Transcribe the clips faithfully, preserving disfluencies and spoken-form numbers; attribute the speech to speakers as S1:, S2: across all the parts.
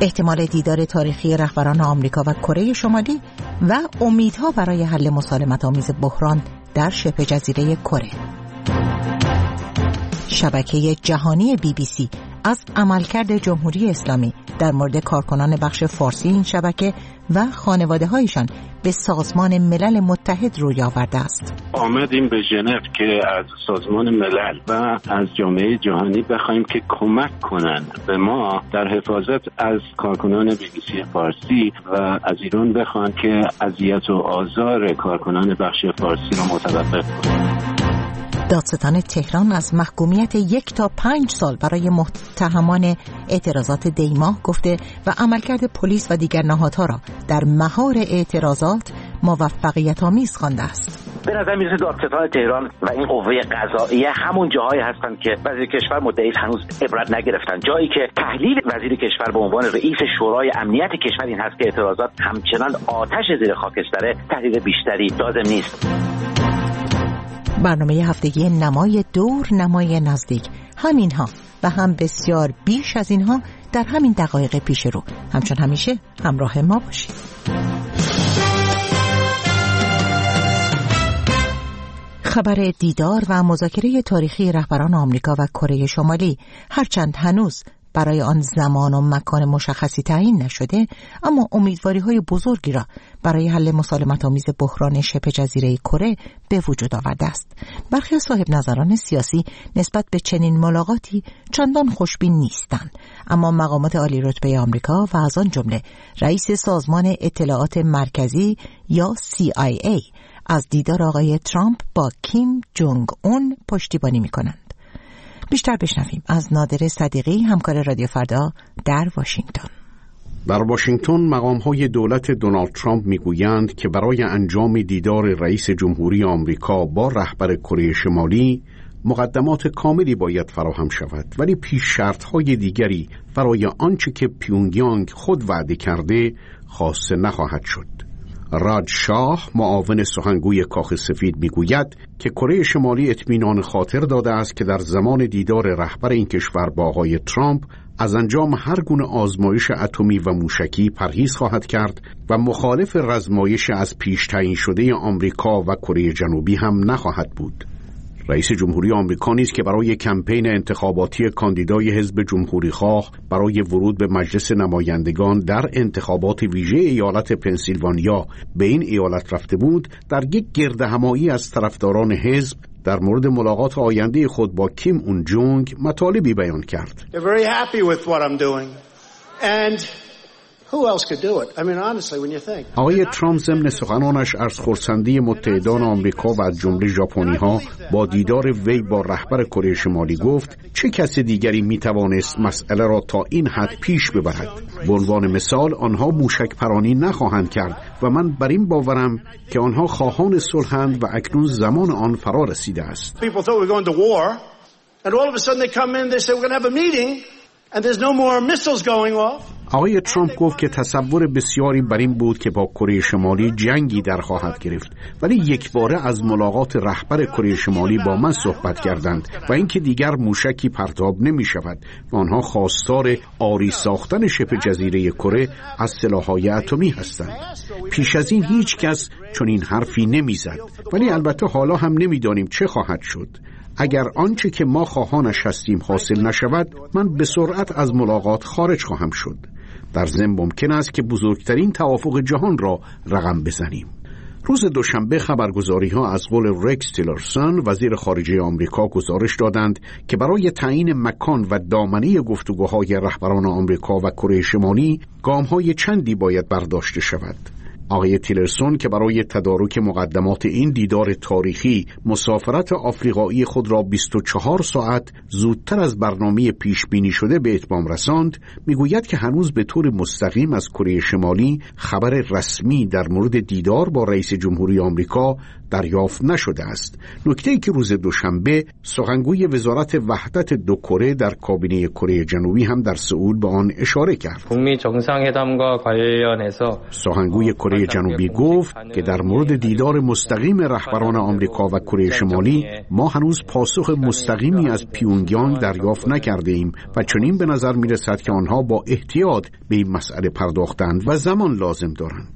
S1: احتمال دیدار تاریخی رهبران آمریکا و کره شمالی و امیدها برای حل مسالمت‌آمیز بحران در شبه جزیره کره. شبکه جهانی بی بی سی از عملکرد جمهوری اسلامی در مورد کارکنان بخش فارسی این شبکه و خانواده‌هایشان به سازمان ملل متحد روی آورده است.
S2: آمدیم به ژنو که از سازمان ملل و از جامعه جهانی بخوایم که کمک کنند به ما در حفاظت از کارکنان بی بی سی فارسی و از ایران بخوان که اذیت و آزار کارکنان بخش فارسی را متوقف کنند.
S1: دادستان تهران از محکومیت یک تا پنج سال برای متهمان اعتراضات دیماه گفته و عملکرد پلیس و دیگر نهادها را در مهار اعتراضات موفقیت آمیز خوانده است.
S3: به نظر میرسه دادستان تهران و این قوه قضاییه همون جاهایی هستند که وزیر کشور مدعی هنوز عبرت نگرفتن، جایی که تحلیل وزیر کشور به عنوان رئیس شورای امنیت کشور این هست که اعتراضات همچنان آتش زیر خاکستره، تهدید بیشتری لازم نیست.
S1: برنامه هفتگی نمای دور نمای نزدیک، همینها و هم بسیار بیش از اینها در همین دقایق پیش رو. همچون همیشه همراه ما باشید. خبر دیدار و مذاکره تاریخی رهبران آمریکا و کره شمالی هرچند هنوز برای آن زمان و مکان مشخصی تعیین نشده، اما امیدواری‌های بزرگی را برای حل مسالمت‌آمیز بحران شبه جزیره کره به وجود آورده است. برخی صاحب نظران سیاسی نسبت به چنین ملاقاتی چندان خوشبین نیستند، اما مقامات عالی رتبه آمریکا و از آن جمله رئیس سازمان اطلاعات مرکزی یا سی آی ای از دیدار آقای ترامپ با کیم جونگ اون پشتیبانی می‌کنند. بیشتر بشنویم از نادر صدیقی، همکار رادیو فردا در واشنگتن.
S4: در واشنگتن مقام‌های دولت دونالد ترامپ میگویند که برای انجام دیدار رئیس جمهوری آمریکا با رهبر کره شمالی مقدمات کاملی باید فراهم شود، ولی پیش شرط‌های دیگری برای آنچه که پیونگیانگ خود وعده کرده خواسته نخواهد شد. راد شاه، معاون سخنگوی کاخ سفید، میگوید که کره شمالی اطمینان خاطر داده است که در زمان دیدار رهبر این کشور با آقای ترامپ از انجام هر گونه آزمایش اتمی و موشکی پرهیز خواهد کرد و مخالف رزمایش از پیش تعیین شده آمریکا و کره جنوبی هم نخواهد بود. رئیس جمهوری آمریکا نیز که برای کمپین انتخاباتی کاندیدای حزب جمهوریخواه برای ورود به مجلس نمایندگان در انتخابات ویژه ایالت پنسیلوانیا به این ایالت رفته بود، در یک گردهمایی از طرفداران حزب در مورد ملاقات آینده خود با کیم اون جونگ مطالبی بیان کرد. آقای ترامپ ضمن سخنانش از خرسندی متحدان آمریکا و از جمله ژاپنی‌ها با دیدار وی با رهبر کره شمالی گفت چه کسی دیگری میتوانست مسئله را تا این حد پیش ببرد. به عنوان مثال آنها موشک پرانی نخواهند کرد و من بر این باورم که آنها خواهان صلحند و اکنون زمان آن فرا رسیده است. آقای ترامپ گفت که تصور بسیاری بر این بود که با کره شمالی جنگی در خواهد گرفت، ولی یک باره از ملاقات رهبر کره شمالی با من صحبت کردند و اینکه دیگر موشکی پرتاب نمی شود و آنها خواستار عاری ساختن شبه جزیره کره از سلاح‌های اتمی هستند. پیش از این هیچ کس چنین حرفی نمی زد، ولی البته حالا هم نمی دانیم چه خواهد شد. اگر آنچه که ما خواهانش هستیم حاصل نشود، من به سرعت از ملاقات خارج خواهم شد. در ضمن ممکن است که بزرگترین توافق جهان را رقم بزنیم. روز دوشنبه خبرگزاری‌ها از قول رکس تیلرسون، وزیر خارجه آمریکا، گزارش دادند که برای تعیین مکان و دامنه گفتگوهای رهبران آمریکا و کره شمالی گام‌های چندی باید برداشته شود. آقای تیلرسون که برای تدارک مقدمات این دیدار تاریخی مسافرت آفریقایی خود را بیست و چهار ساعت زودتر از برنامه پیش بینی شده به اتمام رساند، میگوید که هنوز به طور مستقیم از کره شمالی خبر رسمی در مورد دیدار با رئیس جمهوری آمریکا دریافت نشده است. نکته‌ای که روز دوشنبه سخنگوی وزارت وحدت دو کره در کابینه کره جنوبی هم در سئول به آن اشاره کرد. سخنگوی کره کره جنوبی گفت که در مورد دیدار مستقیم رهبران آمریکا و کره شمالی ما هنوز پاسخ مستقیمی از پیونگیانگ دریافت نکرده ایم و چنین به نظر می رسد که آنها با احتیاط به این مسئله پرداختند و زمان لازم دارند.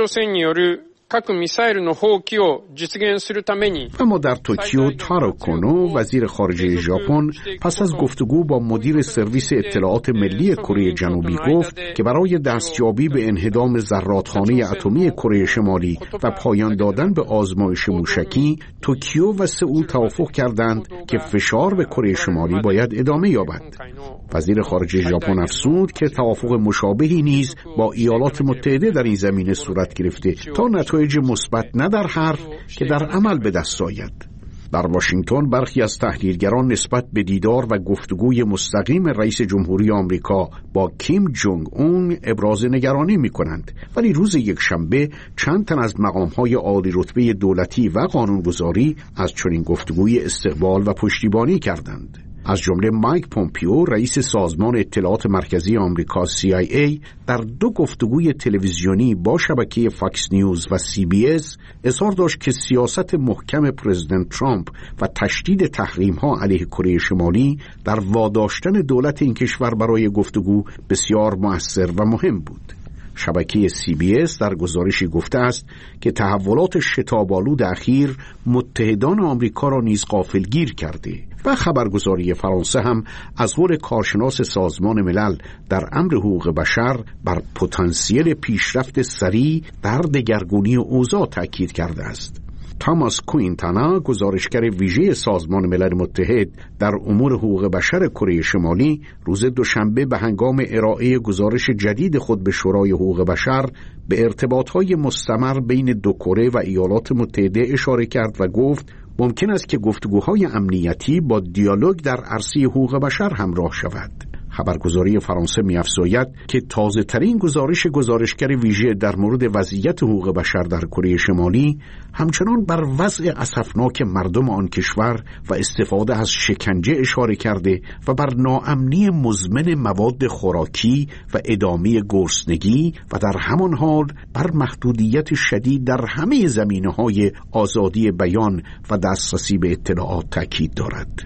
S4: اما در توکیو تارو کونو وزیر خارجه ژاپن پس از گفتگو با مدیر سرویس اطلاعات ملی کره جنوبی گفت که برای دستیابی به انهدام ذراتخانه اتمی کره شمالی و پایان دادن به آزمایش موشکی، توکیو و سئول توافق کردند که فشار به کره شمالی باید ادامه یابد. وزیر خارجه ژاپن افزود که توافق مشابهی نیز با ایالات متحده در این زمینه صورت گرفته تا نتایج مثبت نه در حرف که در عمل به دست آید. در واشنگتن برخی از تحلیلگران نسبت به دیدار و گفتگوی مستقیم رئیس جمهوری آمریکا با کیم جونگ اون ابراز نگرانی می کنند، ولی روز یکشنبه چند تن از مقام‌های عالی رتبه دولتی و قانونگذاری از چنین گفتگوی استقبال و پشتیبانی کردند. از جمله مایک پومپیو رئیس سازمان اطلاعات مرکزی آمریکا سی آی ای در دو گفتگوی تلویزیونی با شبکه فاکس نیوز و سی بی اس اظهار داشت که سیاست محکم پرزیدنت ترامپ و تشدید تحریم‌ها علیه کره شمالی در واداشتن دولت این کشور برای گفتگو بسیار مؤثر و مهم بود. شبکه سی بی اس در گزارشی گفته است که تحولات شتاب‌آلود اخیر متحدان آمریکا را نیز غافلگیر کرده و خبرگزاری فرانسه هم از قول کارشناس سازمان ملل در امر حقوق بشر بر پتانسیل پیشرفت سریع در دگرگونی اوضاع تاکید کرده است. تاماس کوینتانا گزارشگر ویژه سازمان ملل متحد در امور حقوق بشر کره شمالی روز دوشنبه به هنگام ارائه گزارش جدید خود به شورای حقوق بشر به ارتباطات مستمر بین دو کره و ایالات متحده اشاره کرد و گفت ممکن است که گفتگوهای امنیتی با دیالوگ در عرصه حقوق بشر همراه شود. خبرگزاری فرانسه می‌افزاید که تازه‌ترین گزارش گزارشگر ویژه در مورد وضعیت حقوق بشر در کره شمالی همچنان بر وضع اسفناک مردم آن کشور و استفاده از شکنجه اشاره کرده و بر ناامنی مزمن مواد خوراکی و ادامه گرسنگی و در همان حال بر محدودیت شدید در همه زمینه‌های آزادی بیان و دسترسی به اطلاعات تاکید دارد.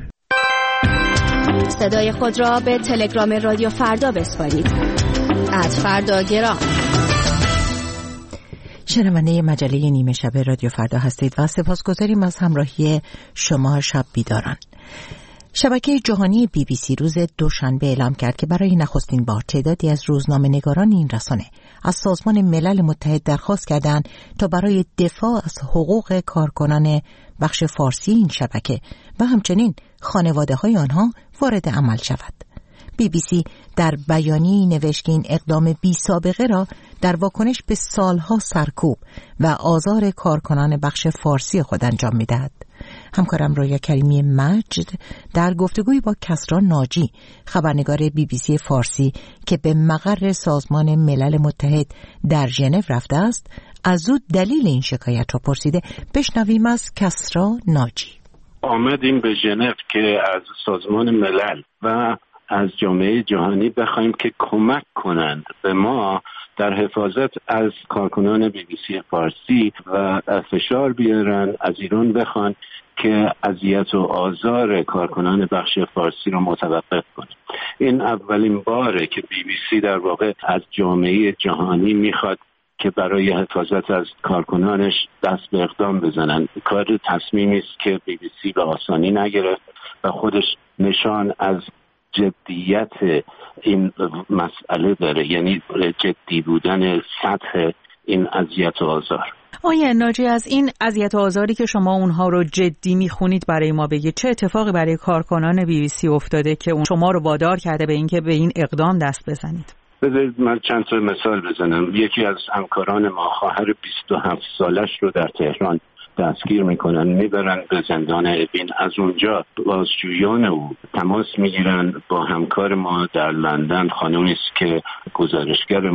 S5: صدای خود را به تلگرام رادیو فردا بسپارید. ات فردا گرام.
S1: شنونده مجله نیمه شب رادیو فردا هستید و سپاسگزاریم از همراهی شما شب بیداران. شبکه جهانی بی بی سی روز دوشنبه اعلام کرد که برای نخستین بار تعدادی از روزنامه‌نگاران این رسانه از سازمان ملل متحد درخواست کردند تا برای دفاع از حقوق کارکنان بخش فارسی این شبکه و همچنین خانواده‌های آنها وارد عمل شود. بی بی سی در بیانیه‌ای نوشت که این اقدام بی سابقه را در واکنش به سالها سرکوب و آزار کارکنان بخش فارسی خود انجام می‌دهد. همکارم رویا کریمی مجد در گفتگوی با کسری ناجی خبرنگار بی بی سی فارسی که به مقر سازمان ملل متحد در ژنو رفته است از او دلیل این شکایت را پرسیده. بشنویم از کسری ناجی.
S2: آمدیم به ژنو که از سازمان ملل و از جامعه جهانی بخوایم که کمک کنند به ما در حفاظت از کارکنان بی بی سی فارسی و فشار بیارن، از ایران بخوان که اذیت و آزار کارکنان بخش فارسی رو متوقف کنه. این اولین باره که بی بی سی در واقع از جامعه جهانی میخواد که برای حفاظت از کارکنانش دست به اقدام بزنن. کار تصمیمی است که بی بی سی به آسانی نگرفت و خودش نشان از جدیت این مسئله داره، یعنی جدی بودن سطح این اذیت و آزار.
S6: آقای ناجی، از این اذیت و آزاری که شما اونها رو جدی میخونید برای ما بگید چه اتفاقی برای کارکنان بی بی سی افتاده که اون شما رو وادار کرده به اینکه به این اقدام دست بزنید؟
S2: بذارید من چند تا مثال بزنم. یکی از همکاران ما خواهر بیست و هفت سالش رو در تهران دستگیر میکنن، میبرن به زندان اوین. از اونجا بازجویان او تماس میگیرن با همکار ما در لندن، خانومی است که گزارشگر ماست،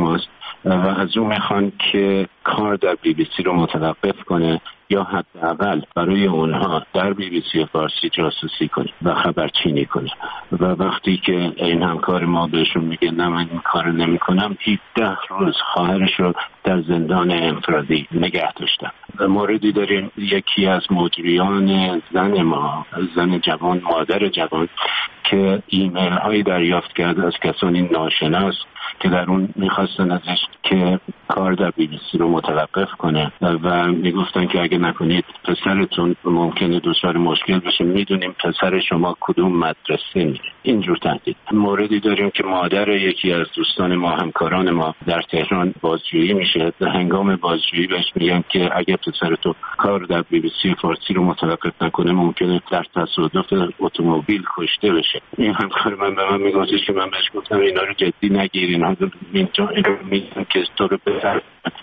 S2: و از اون میخوان که کار در بی بی سی رو متوقف کنه یا حداقل برای اونها در بی بی سی فارسی جاسوسی کنه و خبرچینی کنه. و وقتی که این همکار ما بهشون میگه نه من این کار نمی کنم، هفده روز خواهرش رو در زندان انفرادی نگه داشتن. موردی داریم یکی از مجریان زن ما، زن جوان، مادر جوان، که ایمیل هایی دریافت کرده از کسانی ناشناس که در اون میخواستن ازش که کار در بی بی سی رو متوقف کنه و میگفتن که اگه نکنید پسرتون ممکنه دچار مشکل بشه، میدونیم پسر شما کدوم مدرسه میره. اینجور تهدید. موردی داریم که مادر یکی از دوستان ما، همکاران ما در تهران بازجویی میشه. هنگام بازجویی بهش میگن که اگه پسرتون کار در بی بی سی فارسی رو متوقف نکنه ممکنه در تصادف اتومبیل کشته بشه. این همکار من به من میگفت که من بهش گفتم اینا رو جدی نگیرین، اینجا اینو میگن که تو رو بسر،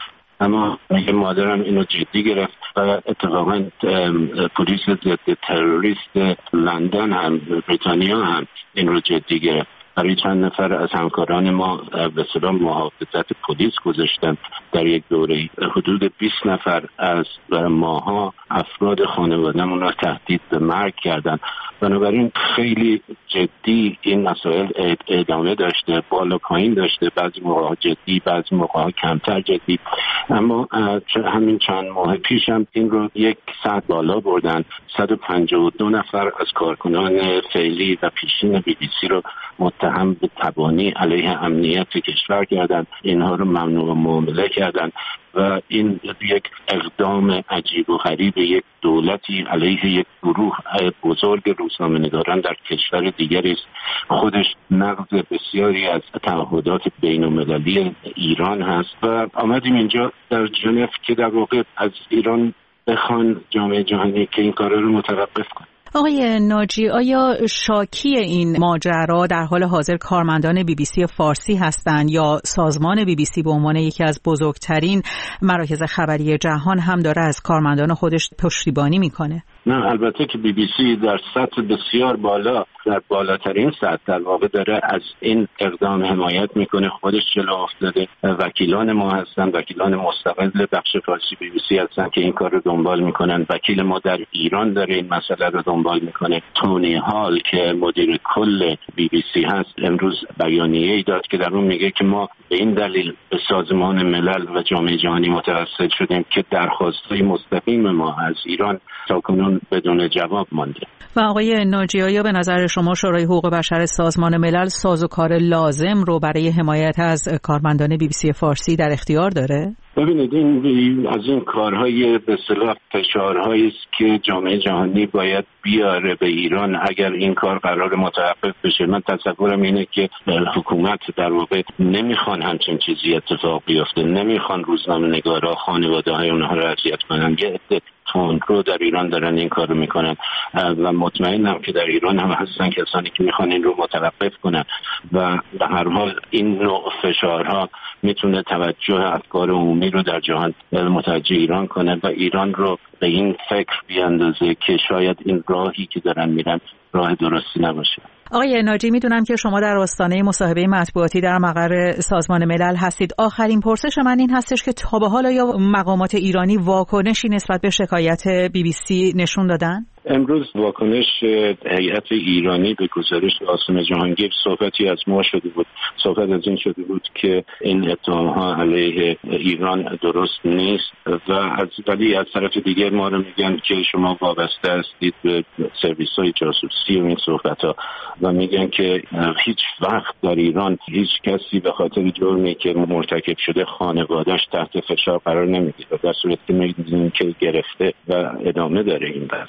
S2: اما میگه مادرم اینو جدی گرفت و اتفاقا پلیس ضد تروریست لندن هم، بریتانیا هم این رو جدی گرفت. برای چند نفر از همکاران ما به اصطلاح محافظت پلیس گذاشتن. در یک دوره حدود بیست نفر از ماها افراد خانواده‌مون را تهدید به مرگ کردن. بنابراین خیلی جدی این مسائل ادامه داشته، بالا پایین داشته، بعضی موقع جدی، بعضی موقع کمتر جدی. اما همین چند ماه پیش هم این رو یک سطح بالا بردن. صد و پنجاه و دو نفر از کارکنان فعلی و پیشین بی بی سی رو متهم به تبانی علیه امنیت کشور کردن، اینها رو ممنوع معامله کردن و این یک اقدام عجیب و غریب یک دولتی علیه یک گروه بزرگ روزنامه‌نگاران در کشور دیگری است. خودش نقض بسیاری از تعهدات بین‌المللی ایران هست و آمدیم اینجا در ژنو که در واقع از ایران بخوان جامعه جهانی که این کار رو متوقف کنه.
S6: آقای ناجی، آیا شاکی این ماجرا در حال حاضر کارمندان بی بی سی فارسی هستند یا سازمان بی بی سی به عنوان یکی از بزرگترین مراکز خبری جهان هم داره از کارمندان خودش پشتیبانی میکنه؟
S2: نه، البته که بی بی سی در سطح بسیار بالا، در بالاترین سطح در واقع داره از این اقدام حمایت میکنه. خودش جلو افتاده. وکیلان ما هستن، وکیلان مستقل بخش فارسی بی بی سی هستن که این کار رو دنبال میکنن. وکیل ما در ایران داره این مسئله رو دنبال میکنه. تونی هال که مدیر کل بی بی سی هست امروز بیانیه‌ای داد که در اون میگه که ما به این دلیل به سازمان ملل و جامعه جهانی متوسل شدیم که درخواست‌های مستقیم ما از ایران تاکنون بدون جواب مانده.
S6: و آقای ناجی، آیا به نظر شما شورای حقوق بشر سازمان ملل سازوکار لازم رو برای حمایت از کارمندان بی بی سی فارسی در اختیار داره؟
S2: ببینید این از این کارهای به اصطلاح فشارهایی است که جامعه جهانی باید بیاره به ایران اگر این کار قرار متوقف بشه. من تصورم اینه که حکومت در واقع نمیخوان همچین چیزی اتفاق بیفته، نمیخوان روزنامه‌نگارا خانواده‌های اونها رو اذیت کنن. یه عده تندرو در ایران دارن این کارو میکنن و مطمئنم که در ایران هم هستن کسانی که میخوان این رو متوقف کنن و به هر حال این نوع فشارها میتونه توجه افکار عمومی رو در جهان متوجه ایران کنه و ایران رو به این فکر بیاندازه که شاید این راهی که دارن میرن راه درستی نباشه.
S6: آقای ناجی، میدونم که شما در آستانه مصاحبه مطبوعاتی در مقر سازمان ملل هستید. آخرین پرسش من این هستش که تا به حال یا مقامات ایرانی واکنشی نسبت به شکایت بی بی سی نشون دادن؟
S2: امروز واکنش هیئت ایرانی به گزارش قاسم جهانگیر صحبتی از ما شده بود. صحبت از این شده بود که این اتهام‌ها علیه ایران درست نیست و از ولی از طرف دیگر ما رو میگن که شما وابسته هستید به سرویس‌های جاسوسی و این صحبت‌ها و میگن که هیچ وقت در ایران هیچ کسی به خاطر جرمی که مرتکب شده خانواده‌اش تحت فشار قرار نمیگیره، در صورتی که می‌دونیم که گرفته و ادامه داره این بحث.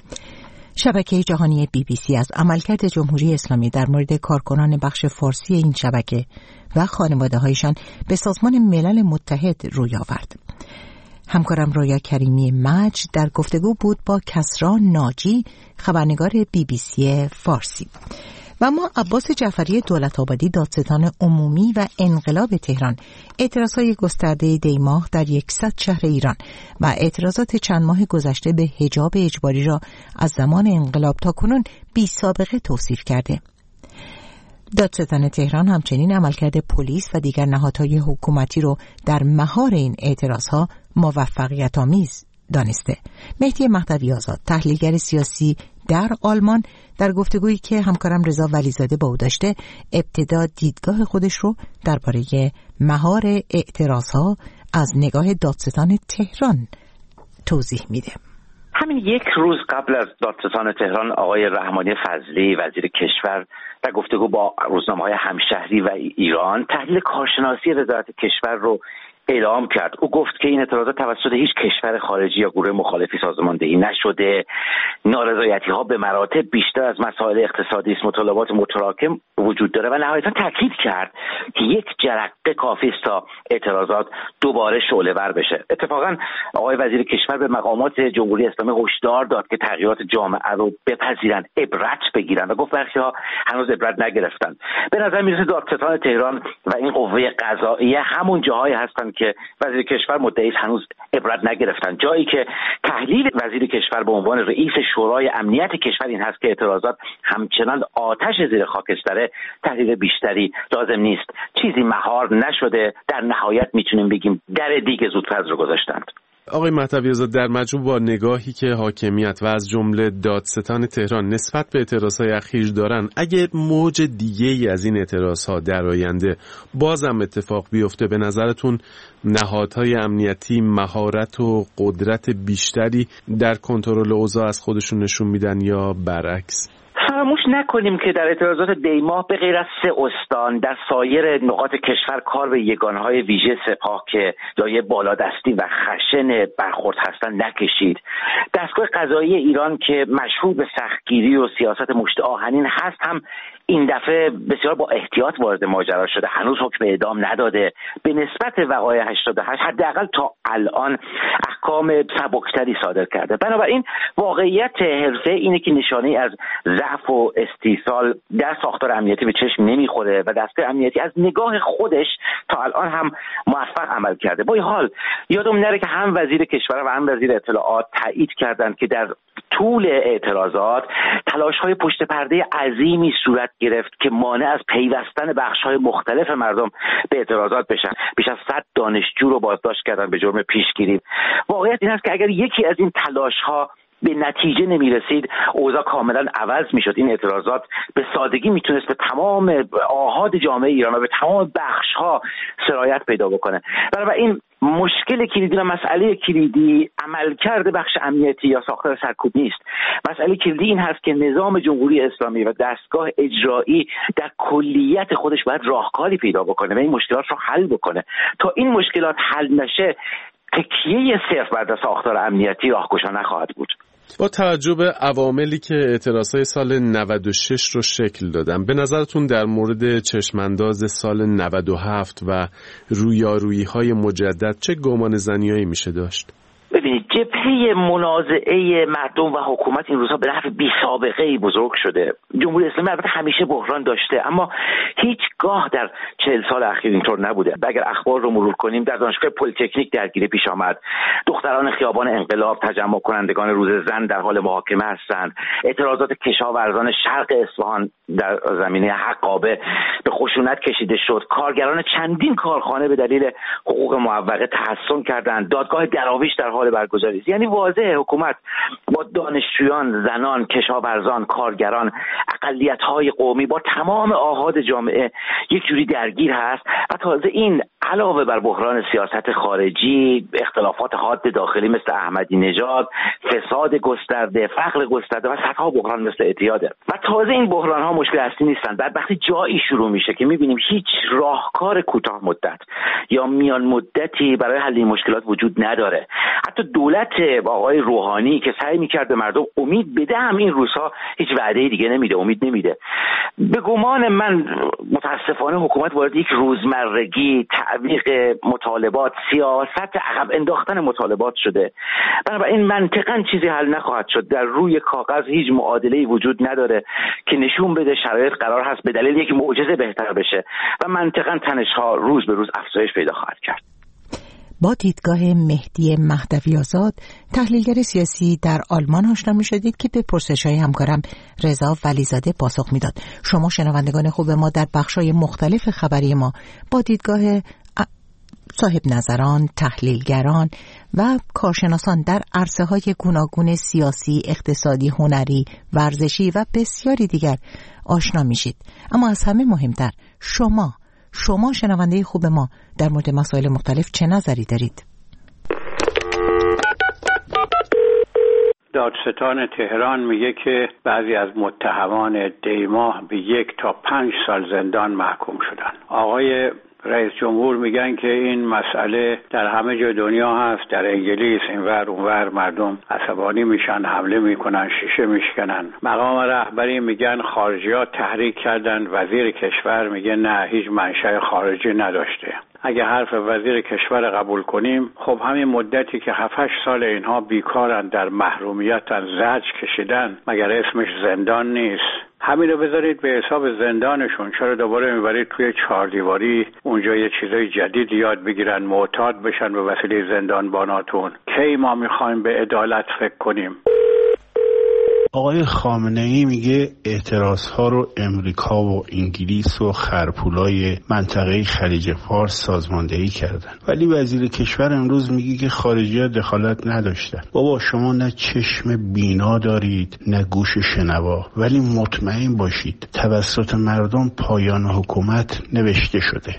S1: شبکه جهانی بی بی سی از عملکرد جمهوری اسلامی در مورد کارکنان بخش فارسی این شبکه و خانواده‌هایشان به سازمان ملل متحد روی آورد. همکارم رویا کریمی مجد در گفتگو بود با کسری ناجی، خبرنگار بی بی سی فارسی. و ما عباس جعفری دولت‌آبادی، دادستان عمومی و انقلاب تهران، اعتراضهای گسترده دیماه در یکصد شهر ایران و اعتراضات چند ماه گذشته به حجاب اجباری را از زمان انقلاب تا کنون بی سابقه توصیف کرده. دادستان تهران همچنین عملکرد پلیس و دیگر نهادهای حکومتی رو در مهار این اعتراضها موفقیت آمیز دانسته. مهدی مهدوی آزاد، تحلیلگر سیاسی در آلمان، در گفتگویی که همکارم رضا ولیزاده با او داشته، ابتدا دیدگاه خودش رو درباره مهار اعتراضها از نگاه دادستان تهران توضیح میده.
S3: همین یک روز قبل از دادستان تهران آقای رحمانی فضلی وزیر کشور در گفتگو با روزنامه‌های همشهری و ایران تحلیل کارشناسی وزارت کشور رو اعلام کرد. او گفت که این اعتراضات توسط هیچ کشور خارجی یا گروه مخالفی سازماندهی نشده، نارضایتی‌ها به مراتب بیشتر از مسائل اقتصادی است، مطالبات متراکم وجود داره و نهایتاً تاکید کرد که یک جرقه کافی است تا اعتراضات دوباره شعله‌ور بشه. اتفاقاً آقای وزیر کشور به مقامات جمهوری اسلامی هشدار داد که تغییرات جامعه رو بپذیرند، عبرت بگیرند و گفت برخی‌ها هنوز عبرت نگرفتن. به نظر میرسه دادستان تهران و این قوه قضاییه همون جاهایی هستند که وزیر کشور مدعی است هنوز عبرت نگرفتن، جایی که تحلیل وزیر کشور به عنوان رئیس شورای امنیت کشور این هست که اعتراضات همچنان آتش زیر خاکستره، تحلیل بیشتری لازم نیست. چیزی مهار نشده، در نهایت میتونیم بگیم در دیگه زودپز رو گذاشتند.
S7: آقای مهدوی آزاد، در مجموع با نگاهی که حاکمیت و از جمله دادستان تهران نسبت به اعتراضهای اخیر دارن، اگه موج دیگه‌ای از این اعتراضها در آینده بازم اتفاق بیفته، به نظرتون نهادهای امنیتی مهارت و قدرت بیشتری در کنترل اوضاع از خودشون نشون میدن یا برعکس؟
S3: فراموش نکنیم که در اعتراضات دیماه به غیر از سه استان در سایر نقاط کشور کار به یگانهای ویژه سپاه که دایه بالادستی و خشن برخورد هستند نکشید. دستگاه قضایی ایران که مشهور به سختگیری و سیاست مشت آهنین هست هم این دفعه بسیار با احتیاط وارد ماجرا شده، هنوز حکم اعدام نداده. به نسبت وقایع هشتاد و هشت حداقل تا الان احکام سبکتری صادر کرده. بنابراین واقعیت حرفه اینه که نشانه از ضعف و استیصال در ساختار امنیتی به چشم نمیخوره و دستگاه امنیتی از نگاه خودش تا الان هم موفق عمل کرده. با این حال یادم نره که هم وزیر کشور و هم وزیر اطلاعات تایید کردند که در طول اعتراضات تلاش‌های پشت پرده عظیمی صورت گرفت که مانع از پیوستن بخش‌های مختلف مردم به اعتراضات بشن. بیش از صد دانشجو رو بازداشت کردن به جرم پیشگیری. واقعیت این است که اگر یکی از این تلاش‌ها به نتیجه نمی رسید، اوضاع کاملا عوض می شد. این اعتراضات به سادگی می تونست به تمام آحاد جامعه ایران و به تمام بخش ها سرایت پیدا بکنه. برای این مشکل کلیدی و مسئله کلیدی عملکرد بخش امنیتی یا ساختار سرکوب نیست. مسئله کلیدی این هست که نظام جمهوری اسلامی و دستگاه اجرایی در کلیت خودش باید راهکاری پیدا بکنه و این مشکلات رو حل بکنه. تا این مشکلات حل نشه، تکیه صرف بر ساختار امنیتی راهگشا نخواهد بود.
S7: با توجه به عواملی که اعتراضهای سال نود و شش رو شکل دادن، به نظرتون در مورد چشمانداز سال نود و هفت و رویارویی‌های مجدد چه گمانه‌زنی‌هایی میشه داشت؟
S3: ببینید، جبهه منازعه مردم و حکومت این روزها به نحو بی سابقه ای بزرگ شده. جمهوری اسلامی البته همیشه بحران داشته، اما هیچگاه در چهل سال اخیر اینطور نبوده. اگر اخبار رو مرور کنیم، در دانشگاه پلی‌تکنیک درگیری پیش آمد، دختران خیابان انقلاب، تجمع کنندگان روز زن در حال محاکمه هستند، اعتراضات کشاورزان شرق اصفهان در زمینه حقابه به خشونت کشیده شد، کارگران چندین کارخانه به دلیل حقوق معوقه تحصن کردند، دادگاه دراویش در حال برگزاری است. یعنی واضحه حکومت با دانشجویان، زنان، کشاورزان، کارگران، اقلیت‌های قومی، با تمام آحاد جامعه یک جوری درگیر هست و تازه این علاوه بر بحران سیاست خارجی، اختلافات حاد داخلی مثل احمدی نژاد، فساد گسترده، فقر گسترده و صدها بحران مثل اعتیاده. و تازه این بحران‌ها مشکل اصلی نیستند. بعد وقتی جایی شروع میشه که می‌بینیم هیچ راهکار کوتاه مدت یا میان مدتی برای حل این مشکلات وجود نداره، حتی دولت آقای روحانی که سعی می‌کرد به مردم امید بده هم این روزها هیچ وعده دیگه نمیده، امید نمیده. به گمان من متاسفانه حکومت وارد یک روزمرگی، تعویق مطالبات، سیاست عقب انداختن مطالبات شده. بنابراین منطقاً چیزی حل نخواهد شد. در روی کاغذ هیچ معادله‌ای وجود نداره که نشون بده شرایط قرار هست به دلیل یک معجزه بهتر بشه و منطقاً تنش‌ها روز به روز افزایش پیدا خواهد کرد.
S1: با دیدگاه مهدی مهدوی آزاد، تحلیلگر سیاسی در آلمان آشنا می‌شدید که به پرسش‌های همکارم رضا ولیزاده پاسخ میداد. شما شنوندگان خوب ما در بخش‌های مختلف خبری ما با دیدگاه صاحب نظران، تحلیلگران و کارشناسان در عرصه‌های گوناگون سیاسی، اقتصادی، هنری، ورزشی و بسیاری دیگر آشنا میشید. اما از همه مهمتر، شما شما شنونده خوب ما در مورد مسائل مختلف چه نظری دارید؟
S8: دادستان تهران میگه که بعضی از متهمان دیماه به یک تا پنج سال زندان محکوم شدن. آقای رئیس جمهور میگن که این مسئله در همه جای دنیا هست، در انگلیس اینور اونور مردم عصبانی میشن، حمله میکنن، شیشه میشکنن. مقام رهبری میگن خارجیات تحریک کردن، وزیر کشور میگه نه، هیچ منشأ خارجی نداشته. اگه حرف وزیر کشور قبول کنیم، خب همین مدتی که هفت هشت سال اینها بیکارن، در محرومیتن، زجر کشیدن، مگر اسمش زندان نیست؟ همین رو بذارید به حساب زندانشون، چرا دوباره میبرید توی چهار دیواری اونجا یه چیزای جدید یاد بگیرن، معتاد بشن به وسیله زندانباناتون؟ کی ما میخوایم به عدالت فکر کنیم؟
S9: آقای خامنه‌ای میگه اعتراضها رو امریکا و انگلیس و خرپولای منطقه خلیج فارس سازماندهی کردن، ولی وزیر کشور امروز میگه که خارجی‌ها دخالت نداشتن. بابا شما نه چشم بینا دارید نه گوش شنوا، ولی مطمئن باشید توسط مردم پایان حکومت نوشته شده.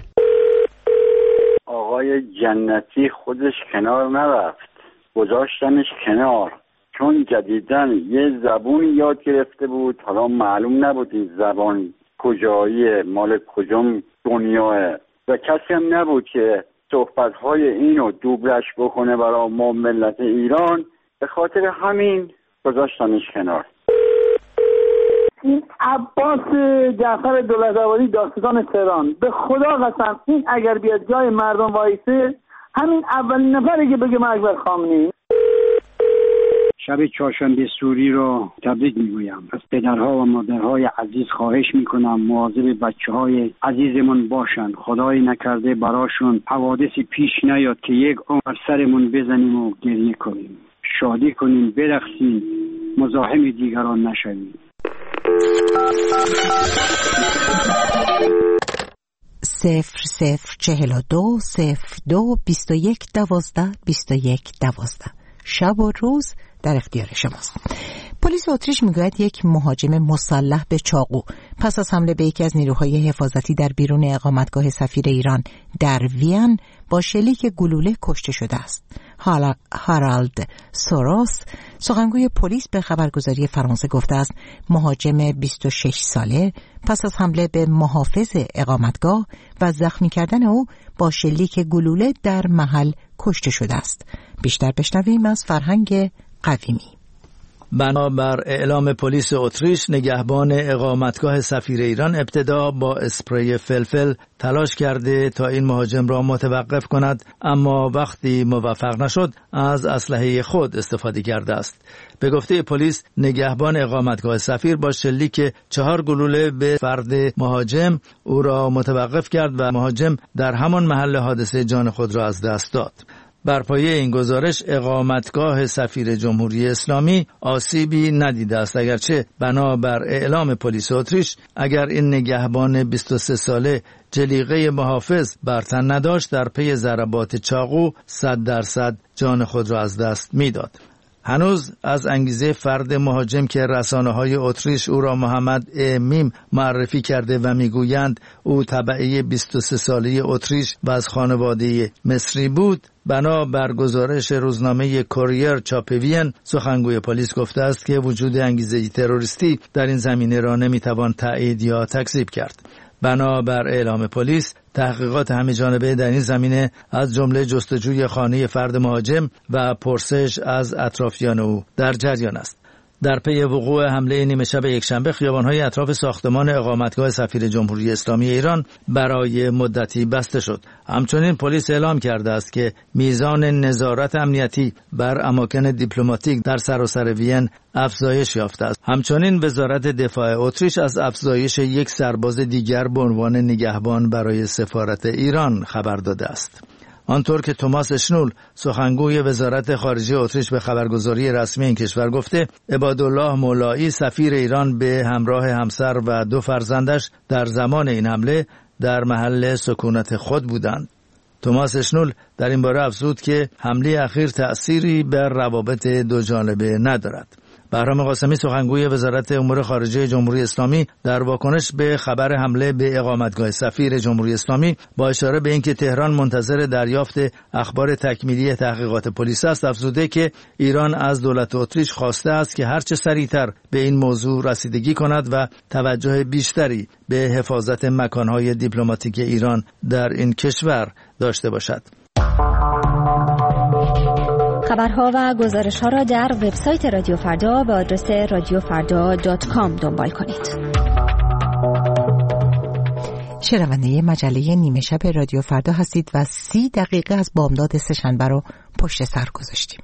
S10: آقای جنتی خودش کنار نرفت، گذاشتنش کنار، چون جدیدن یه زبون یاد گرفته بود، حالا معلوم نبود این زبان کجاییه، مال کجام دنیاه، و کسی هم نبود که صحبتهای اینو دوبلش بکنه برای ما ملت ایران. به خاطر همین گذاشتنش کنار.
S11: این عباس جعفر دولت‌آبادی دادستان تهران، به خدا قسم این اگر بیاد جای مردم وایسه، همین اولین نفره که بگه من اکبر خامنه‌ای.
S12: شب چهارشنبه سوری رو تبریک میگویم. از پدرها و مادرهای عزیز خواهش میکنم مواظب بچه‌های عزیزمون باشن. خدای نکرده براشون حوادثی پیش نیاد که یک عمر سرمون بزنیم و گریه کنیم. شادی کنیم، برقصیم، مزاحم دیگران نشویم.
S1: صفر صفر چهل و دو صفر دو بیست و یک دوازده بیست و یک دوازده. شب و روز در اختیار شماست. پلیس اتریش میگوید یک مهاجم مسلح به چاقو پس از حمله به یکی از نیروهای حفاظتی در بیرون اقامتگاه سفیر ایران در وین با شلیک گلوله کشته شده است. هارالد سوروس، سخنگوی پلیس، به خبرگزاری فرانسه گفته است مهاجم بیست و شش ساله پس از حمله به محافظ اقامتگاه و زخمی کردن او با شلیک گلوله در محل کشته شده است. بیشتر بشنویم از فرهنگ قویمی.
S13: بنابر اعلام پلیس اتریش، نگهبان اقامتگاه سفیر ایران ابتدا با اسپری فلفل تلاش کرده تا این مهاجم را متوقف کند، اما وقتی موفق نشد از اسلحه خود استفاده کرده است. به گفته پلیس، نگهبان اقامتگاه سفیر با شلیک چهار گلوله به فرد مهاجم او را متوقف کرد و مهاجم در همان محل حادثه جان خود را از دست داد. بر پایه این گزارش اقامتگاه سفیر جمهوری اسلامی آسیبی ندیده است، اگرچه بنابر اعلام پلیس اتریش اگر این نگهبان بیست و سه ساله جلیقه محافظ بر تن نداشت در پی ضربات چاقو صد درصد جان خود را از دست میداد. هنوز از انگیزه فرد مهاجم که رسانه‌های اتریش او را محمد ا میم معرفی کرده و میگویند او تبعه بیست و سه ساله اتریش و از خانواده مصری بود، بنا بر گزارش روزنامه کوریر چاپ وین، سخنگوی پلیس گفته است که وجود انگیزه تروریستی در این زمینه را نمیتوان تایید یا تکذیب کرد. بنا بر اعلام پلیس، تحقیقات همه جانبه در این زمینه از جمله جستجوی خانه فرد مهاجم و پرسش از اطرافیان او در جریان است. در پی وقوع حمله نیمه شب یکشنبه، خیابان‌های اطراف ساختمان اقامتگاه سفیر جمهوری اسلامی ایران برای مدتی بسته شد. همچنین پلیس اعلام کرده است که میزان نظارت امنیتی بر اماکن دیپلماتیک در سراسر وین افزایش یافته است. همچنین وزارت دفاع اتریش از افزایش یک سرباز دیگر به عنوان نگهبان برای سفارت ایران خبر داده است. آنطور که توماس اشنول سخنگوی وزارت خارجه اتریش به خبرگزاری رسمی این کشور گفته، عبادالله مولایی سفیر ایران به همراه همسر و دو فرزندش در زمان این حمله در محل سکونت خود بودند. توماس اشنول در این باره افزود که حمله اخیر تأثیری بر روابط دو جانبه ندارد. بهرام قاسمی سخنگوی وزارت امور خارجه جمهوری اسلامی در واکنش به خبر حمله به اقامتگاه سفیر جمهوری اسلامی با اشاره به اینکه تهران منتظر دریافت اخبار تکمیلی تحقیقات پلیس است افزوده که ایران از دولت اتریش خواسته است که هرچه سریعتر به این موضوع رسیدگی کند و توجه بیشتری به حفاظت مکانهای دیپلماتیک ایران در این کشور داشته باشد.
S5: خبرها و گزارش‌ها را در وبسایت رادیو فردا به آدرس رادیو فردا دات کام دنبال کنید.
S1: شنونده مجله نیمه شب رادیو فردا هستید و سی دقیقه از بامداد سه‌شنبه رو پشت سر گذاشتیم.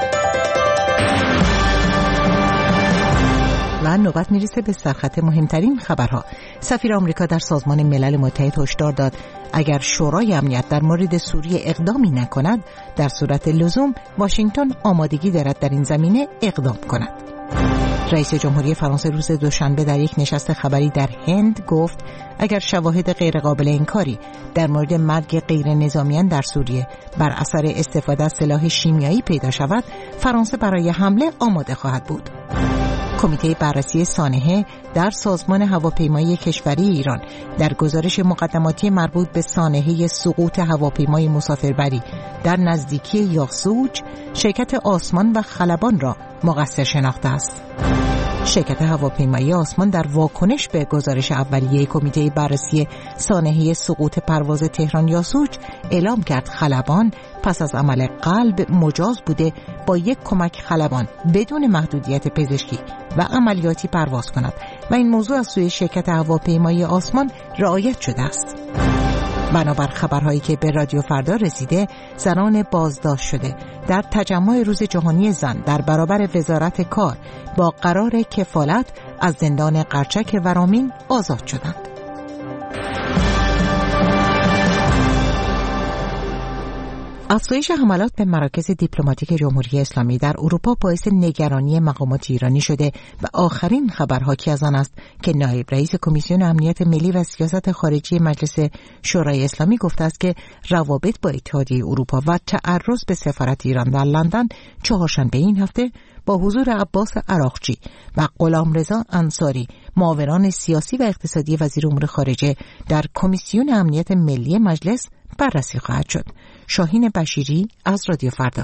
S1: و نوبت میرسه به سرخط مهمترین خبرها. سفیر آمریکا در سازمان ملل متحد هشدار داد اگر شورای امنیت در مورد سوریه اقدامی نکند، در صورت لزوم واشنگتن آمادگی دارد در این زمینه اقدام کند. رئیس جمهوری فرانسه روز دوشنبه در یک نشست خبری در هند گفت اگر شواهد غیرقابل انکاری در مورد مرگ غیر نظامیان در سوریه بر اثر استفاده از سلاح شیمیایی پیدا شود، فرانسه برای حمله آماده خواهد بود. کمیته بررسی سانحه در سازمان هواپیمایی کشوری ایران در گزارش مقدماتی مربوط به سانحه سقوط هواپیمای مسافربری در نزدیکی یاسوج شرکت آسمان و خلبان را مقصر شناخته است. شرکت هواپیمایی آسمان در واکنش به گزارش اولیه کمیته بررسی سانحه سقوط پرواز تهران یاسوج اعلام کرد خلبان پس از عمل قلب مجاز بوده با یک کمک خلبان بدون محدودیت پزشکی و عملیاتی پرواز کند و این موضوع از سوی شرکت هواپیمایی آسمان رعایت شده است. بنابر خبرهایی که به رادیو فردا رسیده، زنان بازداشت شده در تجمع روز جهانی زن در برابر وزارت کار با قرار کفالت از زندان قرچک ورامین آزاد شدند. افزایش حملات به مراکز دیپلماتیک جمهوری اسلامی در اروپا باعث نگرانی مقامات ایرانی شده و آخرین خبر حاکی از آن است که نایب رئیس کمیسیون امنیت ملی و سیاست خارجی مجلس شورای اسلامی گفته است که روابط با اتحادیه اروپا و تعرض به سفارت ایران در لندن چهارشنبه این هفته با حضور عباس عراقچی و غلامرضا انصاری معاونان سیاسی و اقتصادی وزیر امور خارجه در کمیسیون امنیت ملی مجلس بررسی خواهد شد. شاهین بشیری از رادیو فردا.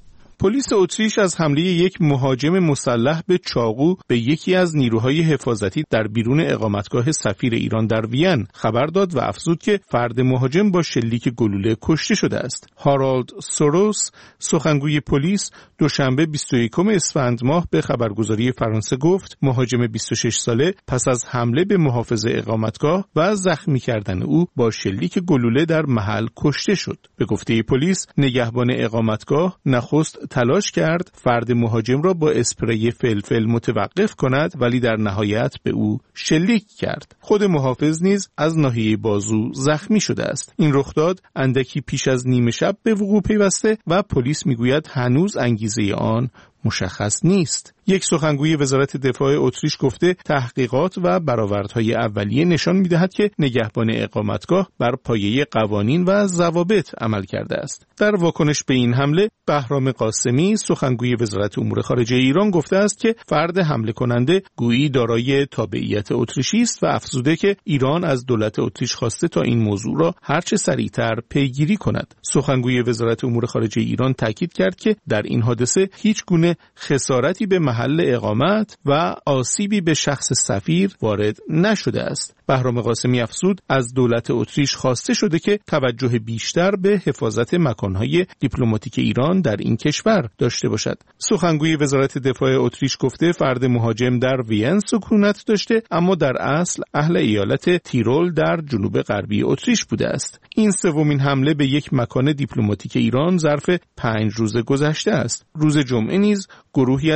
S14: پلیس اتریش از حمله یک مهاجم مسلح به چاقو به یکی از نیروهای حفاظتی در بیرون اقامتگاه سفیر ایران در وین خبر داد و افزود که فرد مهاجم با شلیک گلوله کشته شده است. هارالد سوروس سخنگوی پلیس دوشنبه بیست و یکم اسفند ماه به خبرگزاری فرانسه گفت مهاجم بیست و شش ساله پس از حمله به محافظ اقامتگاه و زخمی کردن او با شلیک گلوله در محل کشته شد. به گفته پلیس نگهبان اقامتگاه نخست تلاش کرد فرد مهاجم را با اسپری فلفل متوقف کند ولی در نهایت به او شلیک کرد. خود محافظ نیز از ناحیه بازو زخمی شده است. این رخداد اندکی پیش از نیمه شب به وقوع پیوسته و پلیس میگوید هنوز انگیزه آن مشخص نیست. یک سخنگوی وزارت دفاع اتریش گفته تحقیقات و برآوردهای اولیه نشان می‌دهد که نگهبان اقامتگاه بر پایه قوانین و ضوابط عمل کرده است. در واکنش به این حمله بهرام قاسمی سخنگوی وزارت امور خارجه ایران گفته است که فرد حمله کننده گویی دارای تابعیت اتریشی است و افزوده که ایران از دولت اتریش خواسته تا این موضوع را هرچه سریعتر پیگیری کند. سخنگوی وزارت امور خارجه ایران تاکید کرد که در این حادثه هیچ گونه خسارتی به محل اقامت و آسیبی به شخص سفیر وارد نشده است. بهرام قاسمی افزود از دولت اتریش خواسته شده که توجه بیشتر به حفاظت مکانهای دیپلماتیک ایران در این کشور داشته باشد. سخنگوی وزارت دفاع اتریش گفته فرد مهاجم در وین سکونت داشته اما در اصل اهل ایالت تیرول در جنوب غربی اتریش بوده است. این سومین حمله به یک مکان دیپلماتیک ایران ظرف پنج روز گذشته است. روز جمعه نیز گروهی از هواداران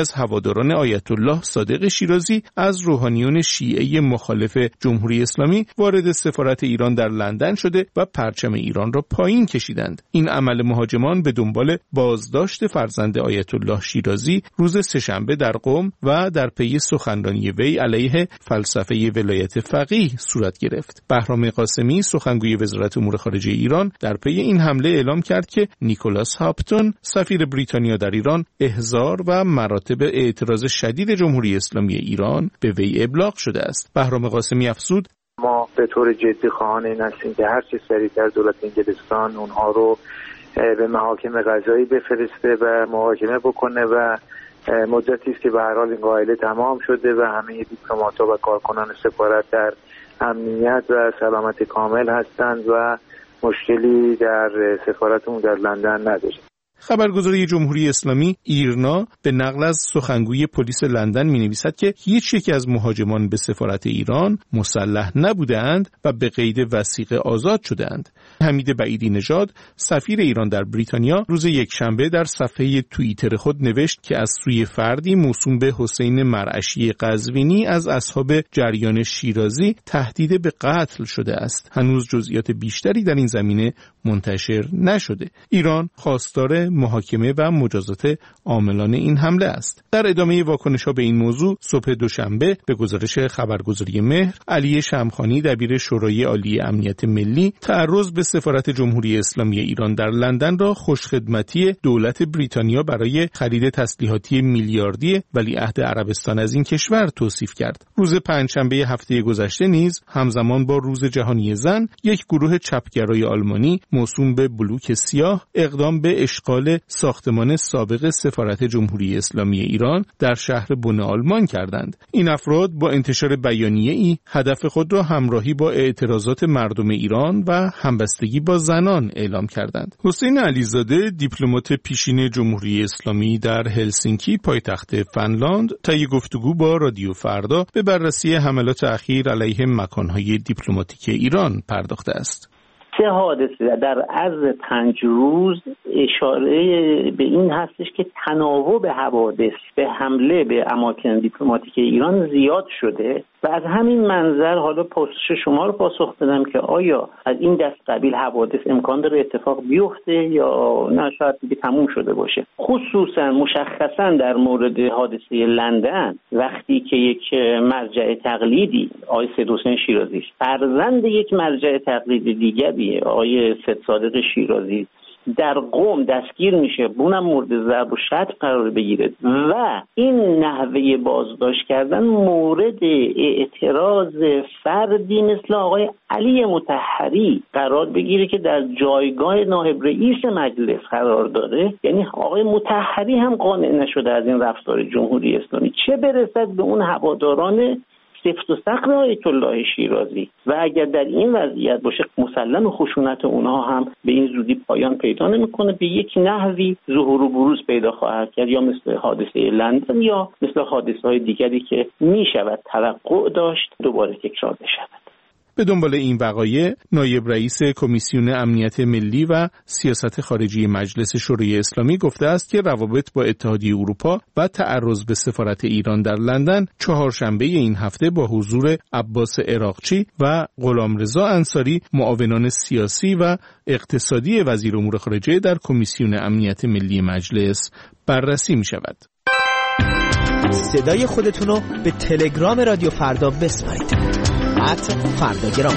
S14: هواداران آیت الله صادق شیرازی از روحانیون شیعه مخالف جمهوری اسلامی وارد سفارت ایران در لندن شده و پرچم ایران را پایین کشیدند. این عمل مهاجمان به دنبال بازداشت فرزند آیت الله شیرازی روز سه‌شنبه در قم و در پی سخنرانی وی علیه فلسفه ولایت فقیه صورت گرفت. بهرام قاسمی سخنگوی وزارت امور خارجه ایران در پی این حمله اعلام کرد که نیکولاس هاپتون سفیر بریتانیا در ایران احضار و مراتب اعتراض شدید جمهوری اسلامی ایران به وی ابلاغ شده است. بهرام قاسمی افزود:
S15: ما به طور جدی خواهان این هستیم که هر چه سریعتر دولت انگلستان اونها رو به محاکم قضایی بفرسته و محاکمه بکنه و مدتی است که به هر حال این قائله تمام شده و همه دیپلمات‌ها و کارکنان سفارت در امنیت و سلامت کامل هستند و مشکلی در سفارتمون در لندن نداره.
S14: خبرگزاری جمهوری اسلامی ایرنا به نقل از سخنگوی پلیس لندن می‌نویسد که هیچ یک از مهاجمان به سفارت ایران مسلح نبودند و به قید وثیقه آزاد شدند. حمید بعیدی نژاد سفیر ایران در بریتانیا روز یکشنبه در صفحه توییتر خود نوشت که از سوی فردی موسوم به حسین مرعشی قزوینی از اصحاب جریان شیرازی تهدید به قتل شده است. هنوز جزئیات بیشتری در این زمینه منتشر نشده. ایران خواستار محاکمه و مجازات عاملان این حمله است. در ادامه واکنش‌ها به این موضوع صبح دوشنبه به گزارش خبرگزاری مهر، علی شمخانی دبیر شورای عالی امنیت ملی تعرض به سفارت جمهوری اسلامی ایران در لندن را خوشخدمتی دولت بریتانیا برای خرید تسلیحاتی میلیاردی ولیعهد عربستان از این کشور توصیف کرد. روز پنجشنبه هفته گذشته نیز همزمان با روز جهانی زن یک گروه چپگرای آلمانی موسوم به بلوک سیاه اقدام به اشغال ساختمان سابق سفارت جمهوری اسلامی ایران در شهر بن آلمان کردند. این افراد با انتشار بیانیه‌ای هدف خود را همراهی با اعتراضات مردم ایران و همبستگی با زنان اعلام کردند. حسین علیزاده دیپلمات پیشین جمهوری اسلامی در هلسینکی پایتخت فنلاند طی گفتگو با رادیو فردا به بررسی حملات اخیر علیه مکان‌های دیپلماتیک ایران پرداخته است.
S16: سه حادثه در عرض پنج روز اشاره به این هستش که تناوب حوادث به حمله به اماکن دیپلماتیک ایران زیاد شده و از همین منظر حالا پرسش شما رو پاسخ بدم که آیا از این دست قبیل حوادث امکان داره اتفاق بیفته یا نه شاید دیگه تموم شده باشه. خصوصا مشخصا در مورد حادثه لندن وقتی که یک مرجع تقلیدی آقای سید حسین شیرازی فرزند یک مرجع تقلیدی دیگری آقای سید صادق شیرازی در قم دستگیر میشه، اونم مورد ضرب و شتم قرار بگیره و این نحوه بازداشت کردن مورد اعتراض فردی مثل آقای علی مطهری قرار بگیره که در جایگاه نایب رئیس مجلس قرار داره. یعنی آقای مطهری هم قانع نشده از این رفتار جمهوری اسلامی، چه برسد به اون هواداران سفت و سخت آیت الله شیرازی. و اگر در این وضعیت باشه مسلم خشونت اونها هم به این زودی پایان پیدا نمیکنه، به یک نحوی ظهور و بروز پیدا خواهد کرد، یا مثل حادثه لندن یا مثل حادثه های دیگری که میشود توقع داشت دوباره تکرار بشود.
S14: به دنبال این وقایع نایب رئیس کمیسیون امنیت ملی و سیاست خارجی مجلس شورای اسلامی گفته است که روابط با اتحادیه اروپا و تعرض به سفارت ایران در لندن چهارشنبه این هفته با حضور عباس عراقچی و غلامرضا انصاری معاونان سیاسی و اقتصادی وزیر امور خارجه در کمیسیون امنیت ملی مجلس بررسی می شود.
S17: صدای خودتون رو به تلگرام رادیو فردا بسپارید. فرداگرام.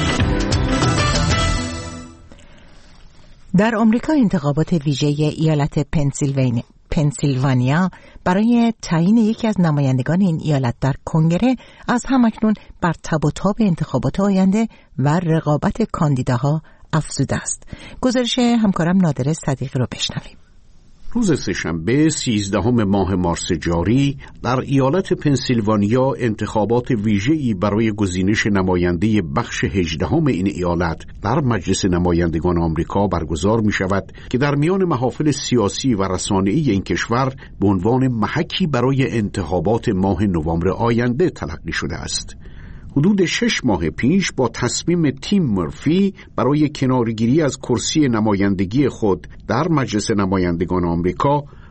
S1: در آمریکا انتخابات ویژه ایالت پنسیلوانیا پنسیلوانیا برای تعیین یکی از نمایندگان این ایالت در کنگره از همکنون بر تب و تاب انتخابات آینده و رقابت کاندیداها افزوده است. گزارش همکارم نادر صدیقی رو بشنویم.
S4: روز سه‌شنبه سیزدهم ماه مارس جاری در ایالت پنسیلوانیا انتخابات ویژه‌ای برای گزینش نماینده بخش هجدهم این ایالت در مجلس نمایندگان آمریکا برگزار می شود که در میان محافل سیاسی و رسانه‌ای این کشور به عنوان محکی برای انتخابات ماه نوامبر آینده تلقی شده است. حدود شش ماه پیش با تصمیم تیم مرفی برای کنارگیری از کرسی نمایندگی خود در مجلس نمایندگان آمریکا،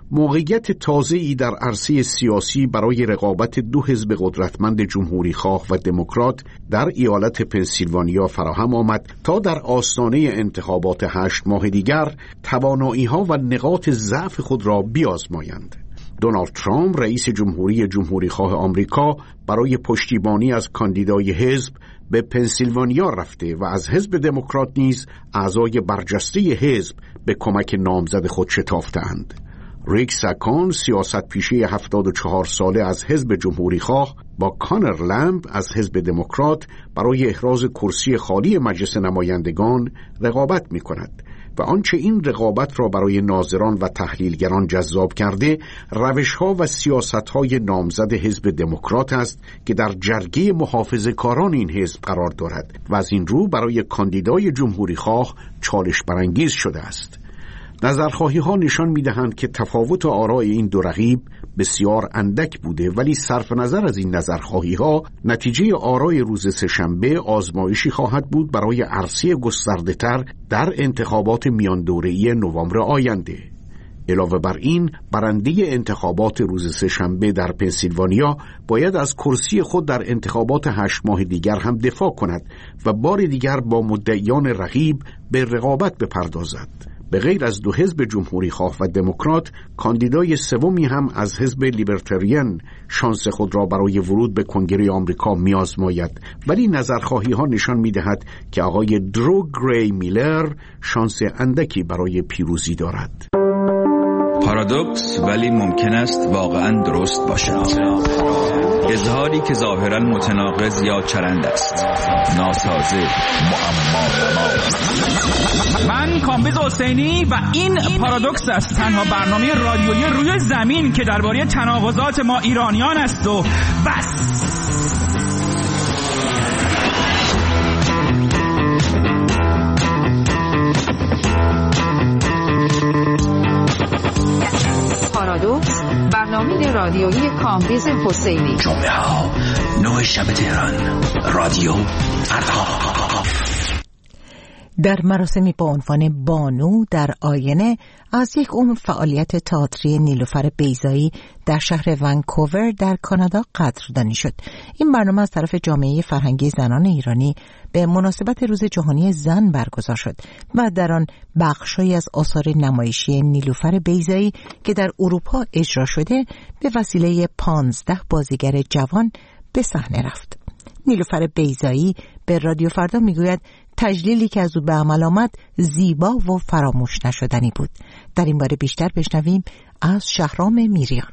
S4: موقعیت تازه‌ای در عرصه سیاسی برای رقابت دو حزب قدرتمند جمهوری خواه و دموکرات در ایالت پنسیلوانیا فراهم آمد تا در آستانه انتخابات هشت ماه دیگر توانایی‌ها و نقاط ضعف خود را بیازمایند. دونالد ترامپ رئیس جمهوری جمهوری خواه آمریکا برای پشتیبانی از کاندیدای حزب به پنسیلوانیا رفته و از حزب دموکرات نیز اعضای برجسته حزب به کمک نامزد خود شتافتند. ریک ساکان سیاست پیشه هفتاد و چهار ساله از حزب جمهوری خواه با کانر لمب از حزب دموکرات برای احراز کرسی خالی مجلس نمایندگان رقابت می کند و آنچه این رقابت را برای ناظران و تحلیلگران جذاب کرده روش‌ها و سیاست‌های نامزد حزب دموکرات است که در جرگه محافظه‌کاران این حزب قرار دارد و از این رو برای کاندیدای جمهوری خواه چالش برانگیز شده است. نظرخواهی ها نشان می دهند که تفاوت آراء این دو رقیب بسیار اندک بوده، ولی صرف نظر از این نظرخواهی ها نتیجه آراء روز سه‌شنبه آزمایشی خواهد بود برای عرصه گسترده تر در انتخابات میان دوره‌ای نوامبر آینده. علاوه بر این، برنده انتخابات روز سه‌شنبه در پنسیلوانیا باید از کرسی خود در انتخابات هشت ماه دیگر هم دفاع کند و بار دیگر با مدعیان رقیب به رقابت بپردازد. به غیر از دو حزب جمهوری خواه و دموکرات، کاندیدای سومی هم از حزب لیبرتریان شانس خود را برای ورود به کنگره آمریکا می‌آزماید، ولی نظرخواهی ها نشان می‌دهد که آقای درو گری میلر شانس اندکی برای پیروزی دارد.
S18: پارادوکس ولی ممکن است واقعاً درست باشد. اظهاری که ظاهراً متناقض یا چرند است، ناسازه، معما.
S19: من کامبیز حسینی و این پارادوکس است، تنها برنامه رادیویی روی زمین که درباره تناقضات ما ایرانیان است و بس.
S20: پارادوکس، برنامه رادیویی کامبیز حسینی.
S21: جمعه ها نه شب تهران، رادیو فردا.
S1: در مراسمی با عنوان بانو در آینه از یک عمر فعالیت تئاتری نیلوفر بیضایی در شهر ونکوور در کانادا قدردانی شد. این برنامه از طرف جامعه فرهنگی زنان ایرانی به مناسبت روز جهانی زن برگزار شد و در آن بخشی از آثار نمایشی نیلوفر بیضایی که در اروپا اجرا شده به وسیله پانزده بازیگر جوان به صحنه رفت. نیلوفر بیضایی به رادیو فردا میگوید تجلیلی که از او به عمل آمد زیبا و فراموش نشدنی بود. در این باره بیشتر بشنویم از شهرام میریان.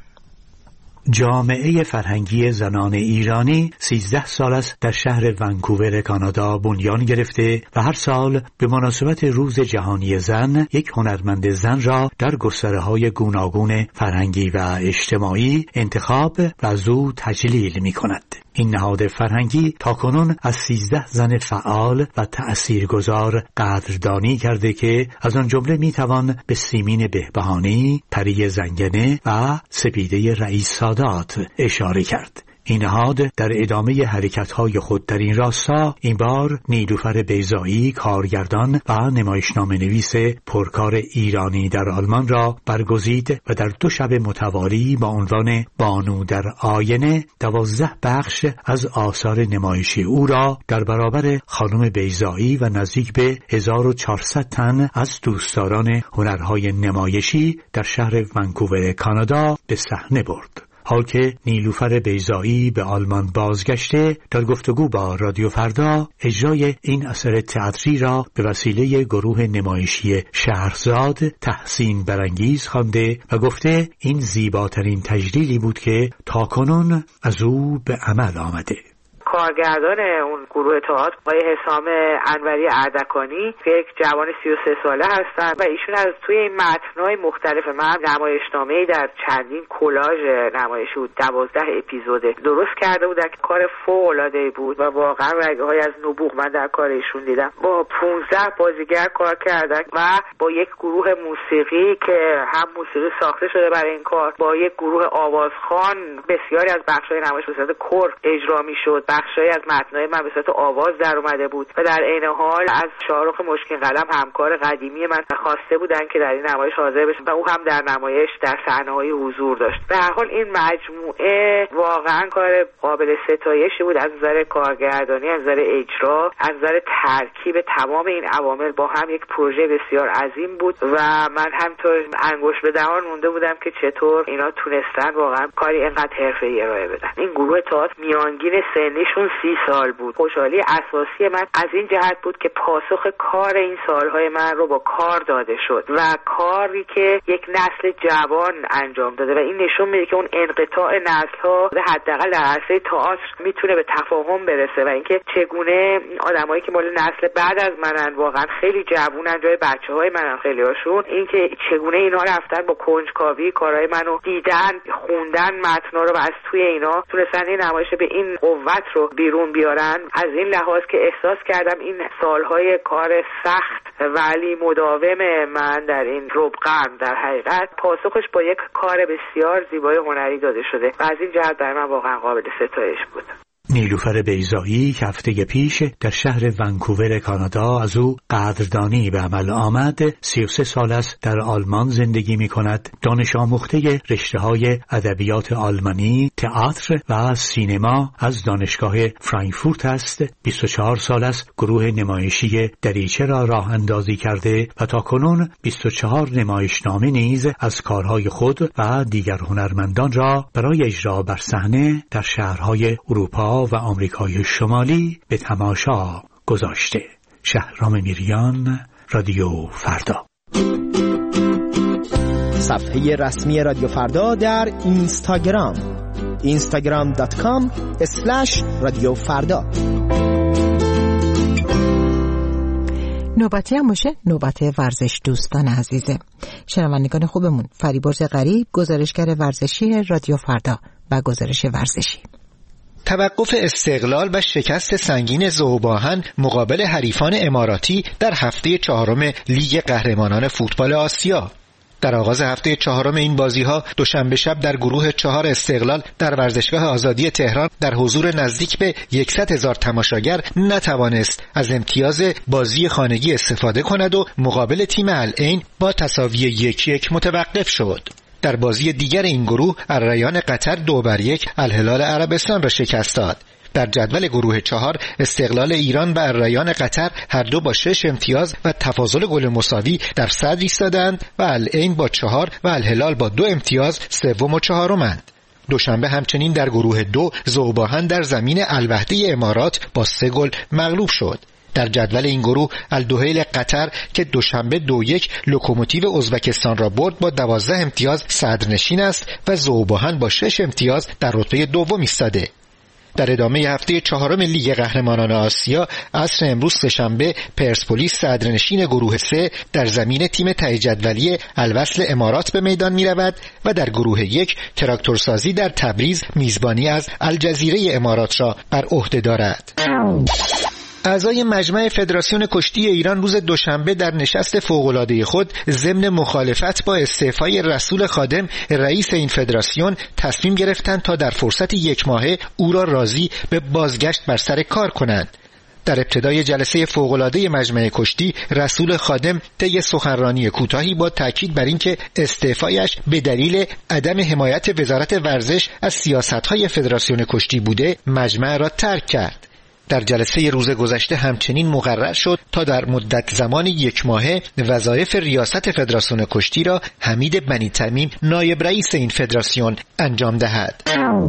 S22: جامعه فرهنگی زنان ایرانی سیزده سال است در شهر ونکوور کانادا بنیان گرفته و هر سال به مناسبت روز جهانی زن یک هنرمند زن را در گستره‌های گوناگون فرهنگی و اجتماعی انتخاب و از او تجلیل می کند. این نهاد فرهنگی تاکنون از سیزده زن فعال و تأثیرگذار قدردانی کرده که از آن جمله می توان به سیمین بهبهانی، پری زنگنه و سپیده رئیس سادات اشاره کرد. این نهاد در ادامه حرکت‌های خود در این راستا این بار نیلوفر بیضایی کارگردان و نمایشنامه نویس پرکار ایرانی در آلمان را برگزید و در دو شب متوالی با عنوان بانو در آینه دوازده بخش از آثار نمایشی او را در برابر خانم بیضایی و نزدیک به هزار و چهارصد تن از دوستداران هنرهای نمایشی در شهر ونکوور کانادا به صحنه برد. حال که نیلوفر بیضایی به آلمان بازگشته، در گفتگو با رادیو فردا اجرای این اثر تئاتری را به وسیله گروه نمایشی شهرزاد تحسین برانگیز خوانده و گفته این زیباترین تجلیلی بود که تاکنون از او به عمل آمده.
S23: کارگردان اون گروه تئاتر آقای حسام انوری اردکانی که یک جوان سی و سه ساله هستن و ایشون از توی این متن‌های مختلف من نمایشنامه‌ای در چندین کلاژ نمایشی بود، دوازده اپیزود درست کرده بودن که کار فوق‌العاده‌ای بود و واقعا رگه‌های از نبوغ من در کار ایشون دیدم. با پانزده بازیگر کار کردن و با یک گروه موسیقی که هم موسیقی ساخته شده برای این کار، با یک گروه آوازخوان بسیاری از بخش‌های نمایش به صورت کور اجرا می‌شد. بخش بخشایی از متنای من به صورت آواز در اومده بود و در عین حال از شاهرخ مشکین قلم همکار قدیمی من خواسته بودن که در این نمایش حاضر بشه و او هم در نمایش در صحنه‌های حضور داشت. به هر حال این مجموعه واقعا کار قابل ستایشی بود از نظر کارگردانی، از نظر اجرا، از نظر ترکیب تمام این عوامل با هم یک پروژه بسیار عظیم بود و من همطور انگشت به دهان مونده بودم که چطور اینا تونستن واقعا کاری اینقدر حرفه‌ای ارائه بدن. این گروه تئاتر میانگین سنیشون سی سال بود. خوشحالی اساسی من از این جهت بود که پاسخ کار این سالهای من رو با کار داده شد و کاری که یک نسل جوان انجام داده و این نشون میده که اون انقطاع نسل‌ها به حداقل در عرصه تئاتر میتونه به تفاهم برسه و اینکه چگونه آدمایی که مال نسل بعد از منن واقعا خیلی جوونن، جای بچه‌های منن خیلی هاشون، اینکه چگونه اینا رفتن با کنجکاوی کارهای منو دیدن، خوندن متنا رو و از توی اینا تونستن این نمایش به این قوت رو بیرون بیارن. از این لحاظ که احساس کردم این سالهای کار سخت ولی مداوم من در این ربقم در حقیقت پاسخش با یک کار بسیار زیبای هنری داده شده و از این جهت برای من واقعا قابل ستایش بود.
S22: نیلوفر بیضایی که هفته پیش در شهر ونکوور کانادا از او قدردانی به عمل آمد، سی و سه سال است در آلمان زندگی می کند. دانش آموخته رشته های ادبیات آلمانی، تئاتر و سینما از دانشگاه فرانکفورت است. بیست و چهار سال است گروه نمایشی دریچه را راه اندازی کرده و تا کنون بیست و چهار نمایشنامه نیز از کارهای خود و دیگر هنرمندان را برای اجرا بر صحنه در شهرهای اروپا و آمریکای شمالی به تماشا گذاشته. شهرام میریان، رادیو فردا.
S17: صفحه رسمی رادیو فردا در اینستاگرام اینستاگرام دات کام اسلش رادیو فردا.
S1: نوبتی هم باشه نوبت ورزش دوستان عزیزه. شنوندگان خوبمون، فریبرز غریب گزارشگر ورزشی رادیو فردا و گزارش ورزشی.
S2: توقف استقلال و شکست سنگین ذوب‌آهن مقابل حریفان اماراتی در هفته چهارم لیگ قهرمانان فوتبال آسیا. در آغاز هفته چهارم این بازی‌ها دوشنبه شب در گروه چهار استقلال در ورزشگاه آزادی تهران در حضور نزدیک به صد هزار تماشاگر نتوانست از امتیاز بازی خانگی استفاده کند و مقابل تیم العین با تساوی یک یک متوقف شد. در بازی دیگر این گروه الریان قطر دو بر یک الهلال عربستان را شکست داد. در جدول گروه چهار استقلال ایران و الریان قطر هر دو با شش امتیاز و تفاضل گل مساوی در صدر ایستادند و العین با چهار و الهلال با دو امتیاز سوم و چهارمند. دوشنبه همچنین در گروه دو ذوب‌آهن در زمین الوحده امارات با سه گل مغلوب شد. در جدول این گروه الدوحیل قطر که دوشنبه دو یک لوکوموتیو ازبکستان را برد با دوازده امتیاز صدرنشین است و ذوب‌آهن با شش امتیاز در رتبه دوم ایستاده. در ادامه هفته چهارم لیگ قهرمانان آسیا عصر امروز سه‌شنبه پرسپولیس صدرنشین گروه سه در زمین تیم ته جدولی الوصل امارات به میدان می رود و در گروه یک تراکتورسازی در تبریز میزبانی از الجزیره امارات را بر عهده دارد. اعضای مجمع فدراسیون کشتی ایران روز دوشنبه در نشست فوق‌العاده خود ضمن مخالفت با استعفای رسول خادم رئیس این فدراسیون تصمیم گرفتند تا در فرصت یک ماهه او را راضی به بازگشت بر سر کار کنند. در ابتدای جلسه فوق‌العاده مجمع کشتی رسول خادم طی سخنرانی کوتاهی با تاکید بر اینکه استعفایش به دلیل عدم حمایت وزارت ورزش از سیاست‌های فدراسیون کشتی بوده مجمع را ترک کرد. در جلسه روز گذشته همچنین مقرر شد تا در مدت زمان یک ماهه وظایف ریاست فدراسیون کشتی را حمید بنی تمیم نایب رئیس این فدراسیون انجام دهد.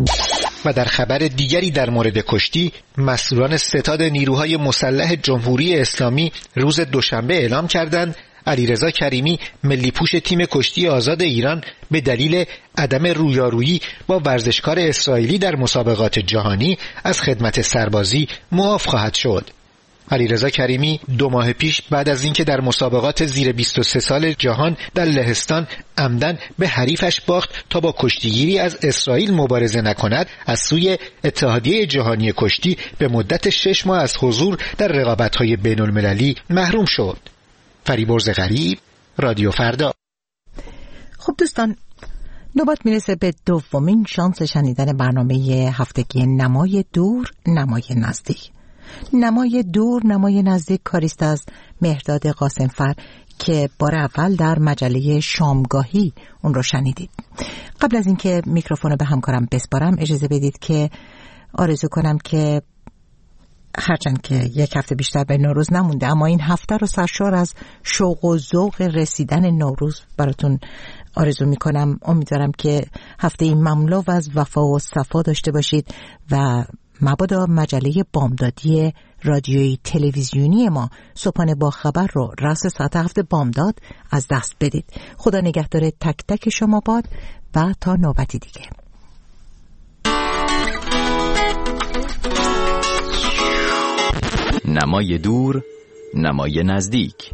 S2: و در خبر دیگری در مورد کشتی، مسئولان ستاد نیروهای مسلح جمهوری اسلامی روز دوشنبه اعلام کردند علیرضا کریمی ملی پوش تیم کشتی آزاد ایران به دلیل عدم رویارویی با ورزشکار اسرائیلی در مسابقات جهانی از خدمت سربازی معاف خواهد شد. علیرضا کریمی دو ماه پیش بعد از اینکه در مسابقات زیر بیست و سه سال جهان در لهستان عمدن به حریفش باخت تا با کشتیگیری از اسرائیل مبارزه نکند، از سوی اتحادیه جهانی کشتی به مدت شش ماه از حضور در رقابت‌های بین‌المللی محروم شد. فریبرز غریب، رادیو فردا.
S1: خب دوستان، نوبت میرسه به دومین شانس شنیدن برنامه هفتگی نمای دور نمای نزدیک. نمای دور نمای نزدیک کاریست از مهرداد قاسمفر که بار اول در مجله شامگاهی اون رو شنیدید. قبل از اینکه میکروفون رو به همکارم بسپارم اجازه بدید که آرزو کنم که هرچند که یک هفته بیشتر به نوروز نمونده اما این هفته رو سرشار از شوق و ذوق رسیدن نوروز براتون آرزو میکنم. امیدوارم که هفته این مملو از وفا و صفا داشته باشید و مبادا مجله بامدادی رادیویی تلویزیونی ما صبحانه با خبر رو راس ساعت هفت بامداد از دست بدید. خدا نگهدار تک تک شما باد و تا نوبتی دیگه.
S3: نمای دور نمای نزدیک.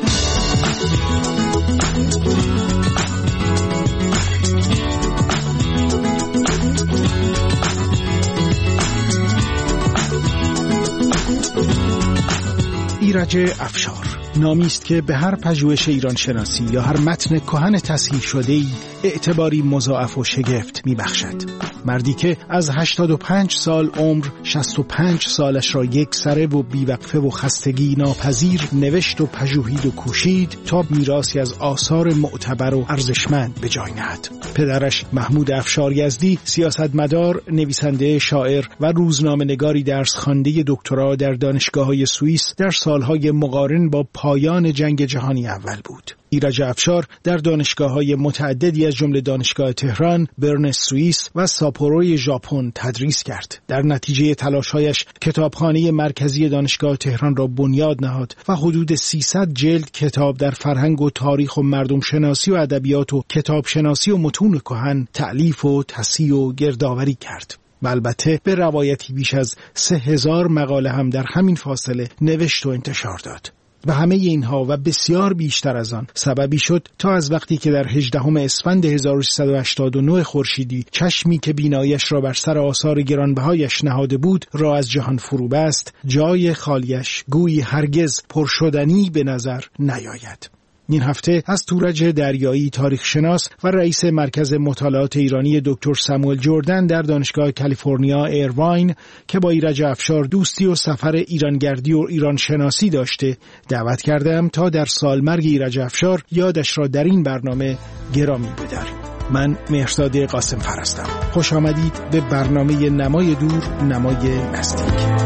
S6: ایرج افشار نامی است که به هر پژوهش ایران شناسی یا هر متن کهن تصحیح شده‌ای اعتباری مضاعف و شگفت می‌بخشد. مردی که از هشتاد و پنج سال عمر شصت و پنج سالش را یک سره و بیوقفه و خستگی ناپذیر نوشت و پژوهید و کوشید تا میراثی از آثار معتبر و ارزشمند به جای نهد. پدرش محمود افشار یزدی سیاستمدار، نویسنده، شاعر و روزنامه‌نگاری درس خوانده دکترا در دانشگاه‌های سوئیس در سالهای مقارن با پایان جنگ جهانی اول بود. ایرج افشار در دانشگاه‌های متعددی از جمله دانشگاه تهران، برن سوئیس و ساپوروی ژاپن تدریس کرد. در نتیجه تلاش‌هایش کتابخانه مرکزی دانشگاه تهران را بنیاد نهاد و حدود سیصد جلد کتاب در فرهنگ و تاریخ و مردم شناسی و ادبیات و کتاب شناسی و متون کهن تألیف و تصحیح و گردآوری کرد. و البته به روایتی بیش از سه هزار مقاله هم در همین فاصله نوشت و انتشار داد. و همه اینها و بسیار بیشتر از آن سببی شد تا از وقتی که در هجدهم اسفند هزار و سیصد و هشتاد و نه خورشیدی چشمی که بینایش را بر سر آثار گرانبهایش نهاده بود را از جهان فرو بست، جای خالیش گویی هرگز پرشدنی به نظر نیاید. این هفته از تورج دریایی تاریخ شناس و رئیس مرکز مطالعات ایرانی دکتر ساموئل جردن در دانشگاه کالیفرنیا ایرواین که با ایرج افشار دوستی و سفر ایرانگردی و ایران شناسی داشته دعوت کردم تا در سالمرگ ایرج افشار یادش را در این برنامه گرامی بداریم. من مهرداد قاسمفر هستم. خوش آمدید به برنامه نمای دور نمای نزدیک.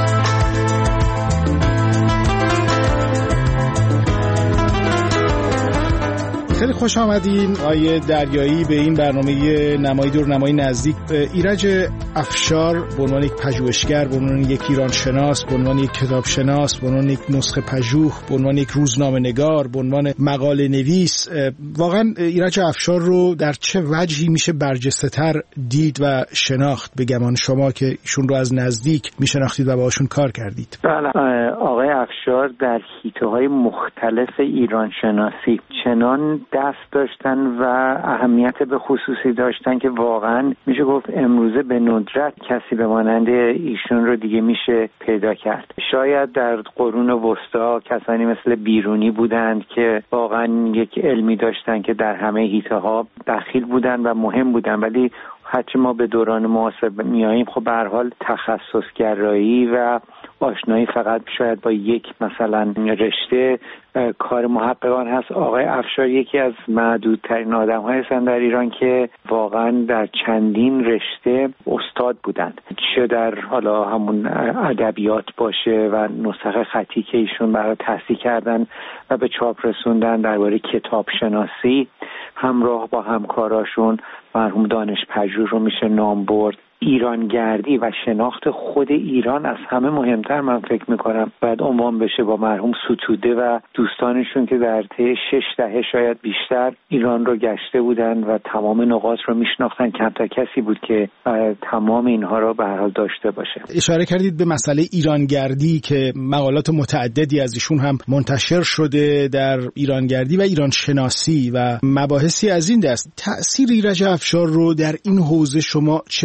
S6: خیلی خوش آمدین آیه دریایی به این برنامه نمای دور نمای نزدیک. ایرج افشار به عنوان یک پژوهشگر، به عنوان یک ایران شناس، به عنوان یک کتاب شناس، به عنوان یک نسخه پژوه، به عنوان یک روزنامه نگار، به عنوان مقاله نویس، واقعا ایرج افشار رو در چه وجهی میشه برجسته تر دید و شناخت به گمان شما که ایشون رو از نزدیک میشناختید و باشون کار کردید؟
S16: بله، آقای افشار در حیطه‌های مختلف ایران شناسی چنان دست داشتن و اهمیت به خصوصی داشتن که واقعا میشه گفت امروزه به ندرت کسی به مانند ایشون رو دیگه میشه پیدا کرد. شاید در قرون وسطا کسانی مثل بیرونی بودند که واقعا یک علمی داشتن که در همه حیطه‌ها دخیل بودن و مهم بودن، ولی هرچی ما به دوران معاصر میاییم خب به هر حال تخصصگرایی و آشنایی فقط شاید با یک مثلا رشته کار محققان هست. آقای افشار یکی از معدودترین آدم های هستند در ایران که واقعا در چندین رشته استاد بودند، چه در حالا همون ادبیات باشه و نسخه خطی که ایشون برای تحصیل کردن و به چاپ رسوندن، درباره کتاب شناسی همراه با همکاراشون مرحوم دانش پژوه رو میشه نام برد. ایرانگردی و شناخت خود ایران از همه مهمتر من فکر میکنم باید عنوان بشه با مرحوم ستوده و دوستانشون که در طی شش دهه شاید بیشتر ایران رو گشته بودن و تمام نقاط رو میشناختن. کمتر کسی بود که تمام اینها رو به هر حال داشته باشه.
S6: اشاره کردید به مسئله ایرانگردی که مقالات متعددی از ایشون هم منتشر شده در ایرانگردی و ایران شناسی و مباحثی از این دست. تأثیر ایرج افشار رو در این حوزه شما چطور می‌بینید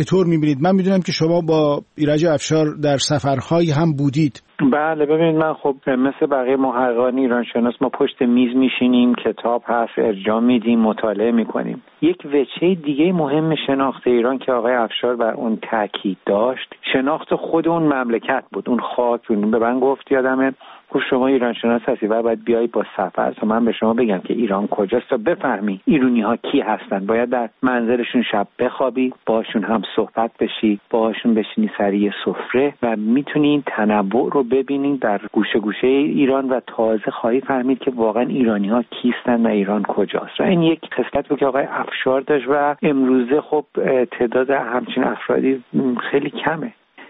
S6: میبینید؟ من میدونم که شما با ایرج افشار در سفرهایی هم بودید.
S16: بله ببینید، من خب مثل بقیه محققان ایران شناس ما پشت میز میشینیم، کتاب هست ارجاع میدیم، مطالعه میکنیم. یک وجه دیگه مهم شناخت ایران که آقای افشار بر اون تاکید داشت، شناخت خود اون مملکت بود، اون خاک. اون به من گفت، یادمه گفت شما ایران شناس هستی و باید بیایی با سفر تا من به شما بگم که ایران کجاست تا بفهمی ایرانی ها کی هستن. باید در منزلشون شب بخوابی، باهاشون هم صحبت بشی، باهاشون بشینی سر یه سفره و میتونین تنوع رو ببینین در گوشه گوشه ایران و تازه خواهی فهمید که واقعا ایرانی ها کیستن و ایران کجاست. و این یک خصلت بود که آقای افشار داشت و امروزه خب تعداد همچین افرادی خیلی کمه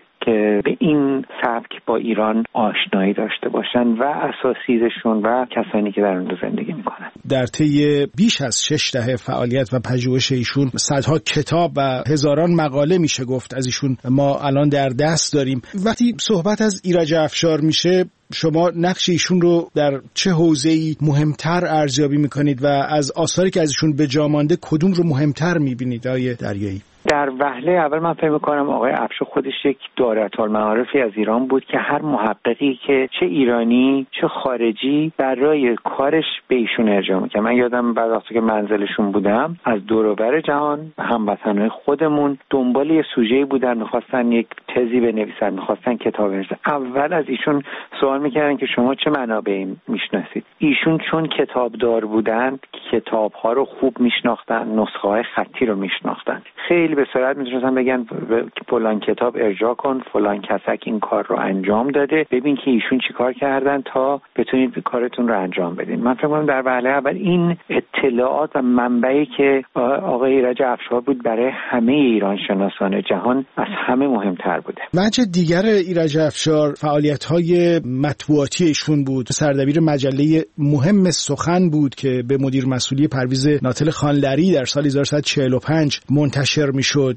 S16: که به این سبک با ایران آشنایی داشته باشن و اساسیدشون و کسانی که در اون زندگی میکنن.
S6: در طی بیش از شش دهه فعالیت و پژوهش ایشون صدها کتاب و هزاران مقاله میشه گفت از ایشون ما الان در دست داریم. وقتی صحبت از ایرج افشار میشه، شما نقش ایشون رو در چه حوزه‌ای مهمتر ارزیابی میکنید و از آثاری که از ایشون به جا مانده کدوم رو مهمتر میبینید آقای دریایی؟
S16: در وهله اول من فکر می‌کنم آقای افشار خودش یک دایره‌المعارفی از ایران بود که هر محققی که چه ایرانی چه خارجی برای کارش به ایشون ارجاع می‌کرد. من یادم بعد وقتی که منزلشون بودم، از دور و بر جهان هموطنان خودمون دنبال یه سوژه‌ای بودن، می‌خواستن یک تزی بنویسن، می‌خواستن کتاب بنویسن. اول از ایشون سوال می‌کردن که شما چه منابعی میشناسید؟ ایشون چون کتابدار بودن، کتاب‌ها رو خوب میشناختن، نسخه‌های خطی رو میشناختن. خیلی به سرعت میتونستن بگن فلان کتاب ارجاع کن، فلان کسک این کار رو انجام داده، ببین که ایشون چی کار کردن تا بتونید کارتون رو انجام بدین. من فکر می‌کنم در وهله اول این اطلاعات و منبعی که آقای ایرج افشار بود برای همه ایران شناسان جهان از همه مهمتر بوده.
S6: وجه دیگر ایرج افشار فعالیت‌های مطبوعاتی ایشون بود. سردبیر مجله مهم سخن بود که به مدیر مسئولی پرویز ناتل خانلری در سال هزار و سیصد و چهل و پنج منتشر میشد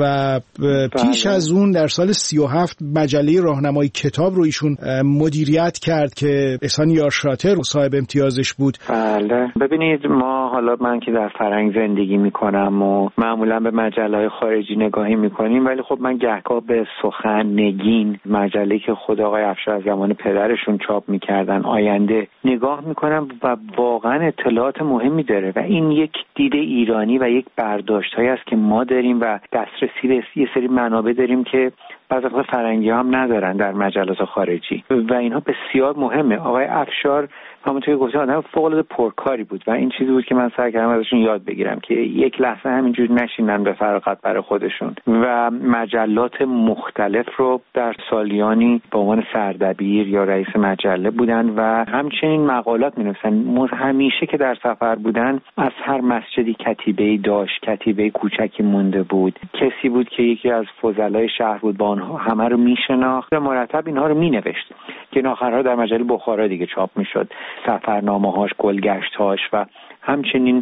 S6: و پیش بله. از اون در سال سی و هفت مجله راهنمای کتاب رو ایشون مدیریت کرد که احسان یارشاتر صاحب امتیازش بود.
S16: بله ببینید، ما حالا من که در فرنگ زندگی میکنم و معمولا به مجله‌های خارجی نگاهی میکنیم، ولی خب من گهگاه به سخن، نگین، مجله که خود آقای افشار از زمان پدرشون چاپ میکردن، آینده نگاه میکنم و واقعا اطلاعات مهمی داره و این یک دید ایرانی و یک برداشت‌هایی است که ما داریم و دسترسی به یه سری منابع داریم که بعضی وقتا فرنگی هم ندارن در مجلات خارجی و اینها بسیار مهمه. آقای افشار همونطور که گفتم آدم فوق‌العاده پرکاری بود و این چیزی بود که من سعی کردم ازشون یاد بگیرم که یک لحظه همینجوری نشینن به فراغت برای خودشون و مجلات مختلف رو در سالیانی به عنوان سردبیر یا رئیس مجله بودن و همچنین مقالات می‌نویسن. همیشه که در سفر بودن از هر مسجدی کتیبه‌ای داشت، کتیبه کوچکی مونده بود، کسی بود که یکی از فضلای شهر بود، با آنها همه رو میشناخت و مرتب اینها رو مینوشت که آخرها در مجله بخارا دیگه چاپ میشد، سفرنامه‌هاش، گلگشت‌هاش و همچنین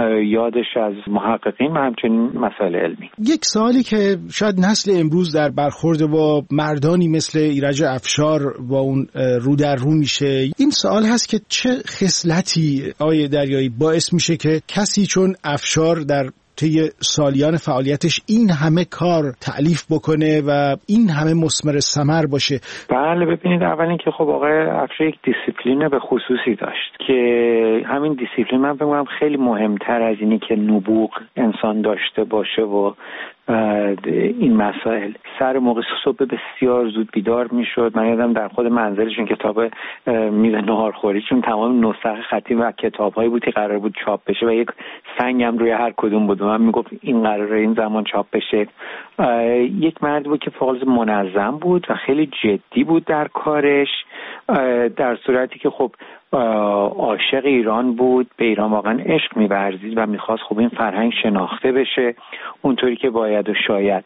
S16: یادش از محققین و همچنین مسائل علمی.
S6: یک سوالی که شاید نسل امروز در برخورد با مردانی مثل ایرج افشار با اون رو در رو میشه، این سوال هست که چه خصلتی آقای دریایی باعث میشه که کسی چون افشار در طی سالیان فعالیتش این همه کار تألیف بکنه و این همه مثمر ثمر باشه؟
S16: بله ببینید، اول اینکه خب آقای افشار یک دیسیپلین به خصوصی داشت که همین دیسیپلین من فکر می‌کنم خیلی مهمتر از اینی که نبوغ انسان داشته باشه و این مسائل. سر موقع صبح بسیار زود بیدار میشد. من یادم در خود منزلشون کتاب میز ناهارخوریشون تمام نسخ خطی و کتاب‌هایی بود که قرار بود چاپ بشه و یک سنگم روی هر کدوم بود و من میگفت این قراره این زمان چاپ بشه. یک مرد بود که فوق‌العاده منظم بود و خیلی جدی بود در کارش، در صورتی که خب عاشق ایران بود، به ایران واقعا عشق می‌ورزید و می‌خواست خب این فرهنگ شناخته بشه اونطوری که باید و شاید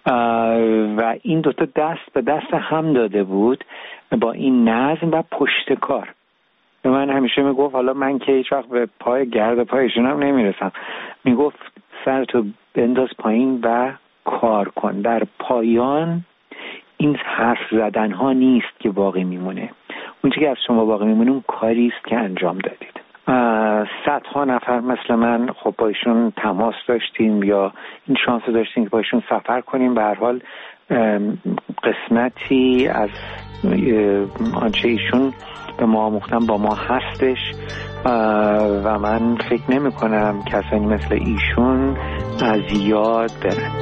S16: و این دوتا دست به دست هم داده بود با این نظم و پشتکار. به من همیشه میگفت، حالا من که هیچ وقت به پای گرد پایشون هم نمیرسم، میگفت سرتو بنداز پایین و کار کن. در پایان این حرف زدن ها نیست که باقی میمونه، اون چیزی که از شما باقی میمونه اون کاری است که انجام دادید
S15: صدها نفر مثل من خب با ایشون تماس داشتیم یا این شانس داشتیم که با ایشون سفر کنیم. به هر حال قسمتی از آنچه ایشون به ما آموختن با ما هستش و من فکر نمی کنم کسانی مثل ایشون از یاد برن.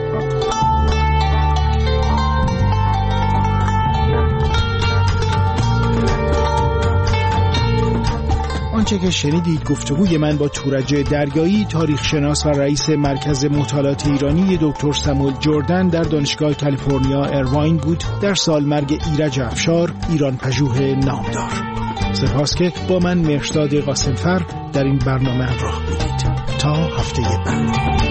S6: آنچه که شنیدید گفتگوی من با تورج دریایی، تاریخ شناس و رئیس مرکز مطالعات ایرانی دکتر ساموئل جردن در دانشگاه کالیفرنیا ایرواین بود در سالمرگ ایرج افشار، ایران پژوه نامدار. سپاس که با من مهرداد قاسمفر در این برنامه همراه بودید. تا هفته بعد.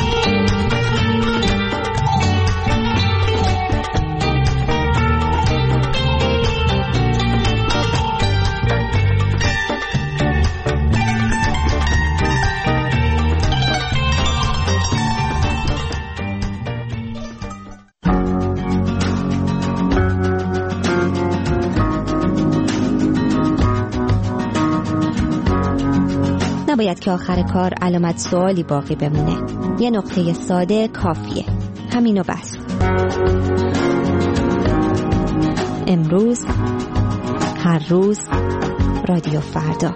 S5: نباید که آخر کار علامت سوالی باقی بمونه. یه نقطه ساده کافیه. همینو بس. امروز، هر روز، رادیو فردا.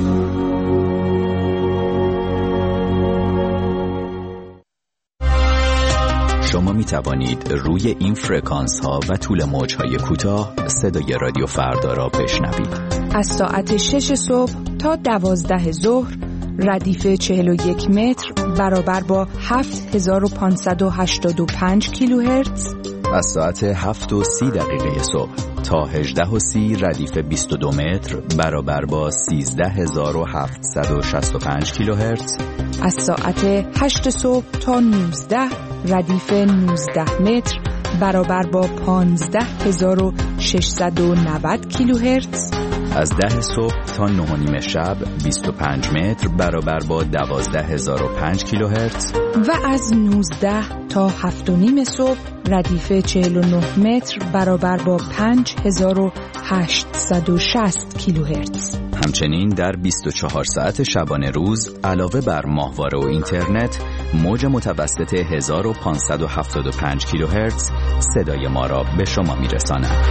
S3: شما می توانید روی این فرکانس ها و طول موج های کوتاه صدای رادیو فردا را بشنوید.
S20: از ساعت شش صبح تا دوازده ظهر ردیف چهل و یک متر برابر با هفت هزار و پانصد و هشتاد و پنج کیلوهرتز.
S3: از ساعت هفت و سی دقیقه صبح تا هجده و سی ردیف بیست و دو متر برابر با سیزده هزار و هفتصد و شصت و پنج کیلوهرتز.
S20: از ساعت هشت صبح تا نوزده ردیف نوزده متر برابر با پانزده هزار و ششصد و نود کیلوهرتز.
S3: از ده صبح تا نه و نیم شب بیست و پنج متر برابر با دوازده هزار و پنج کیلوهرتز.
S20: و از نوزده تا هفت و نیم صبح ردیف چهل و نه متر برابر با پنج هزار و هشتصد و شصت کیلوهرتز.
S3: همچنین در بیست و چهار ساعت شبانه روز علاوه بر ماهواره و اینترنت موج متوسط هزار و پانصد و هفتاد و پنج کیلوهرتز صدای ما را به شما میرساند.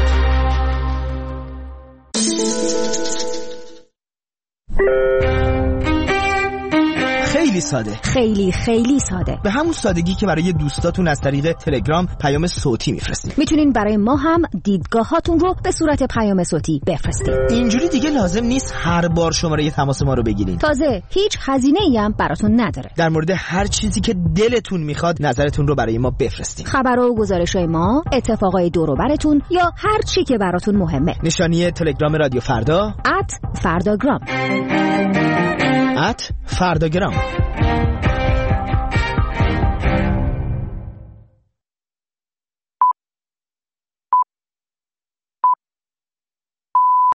S17: خیلی ساده،
S5: خیلی خیلی ساده،
S17: به همون سادگی که برای دوستاتون از طریق تلگرام پیام صوتی میفرستید.
S5: میتونین برای ما هم دیدگاهاتون رو به صورت پیام صوتی بفرستید.
S17: اینجوری دیگه لازم نیست هر بار شماره تماس ما رو بگیرین.
S5: تازه هیچ هزینه‌ای هم براتون نداره.
S17: در مورد هر چیزی که دلتون میخواد نظرتون رو برای ما بفرستید.
S5: خبرها و گزارش‌های ما، اتفاقای دور و برتون یا هر چی که براتون مهمه.
S17: نشانی تلگرام رادیو فردا
S5: ات فرداگرام
S17: ات فرداگرام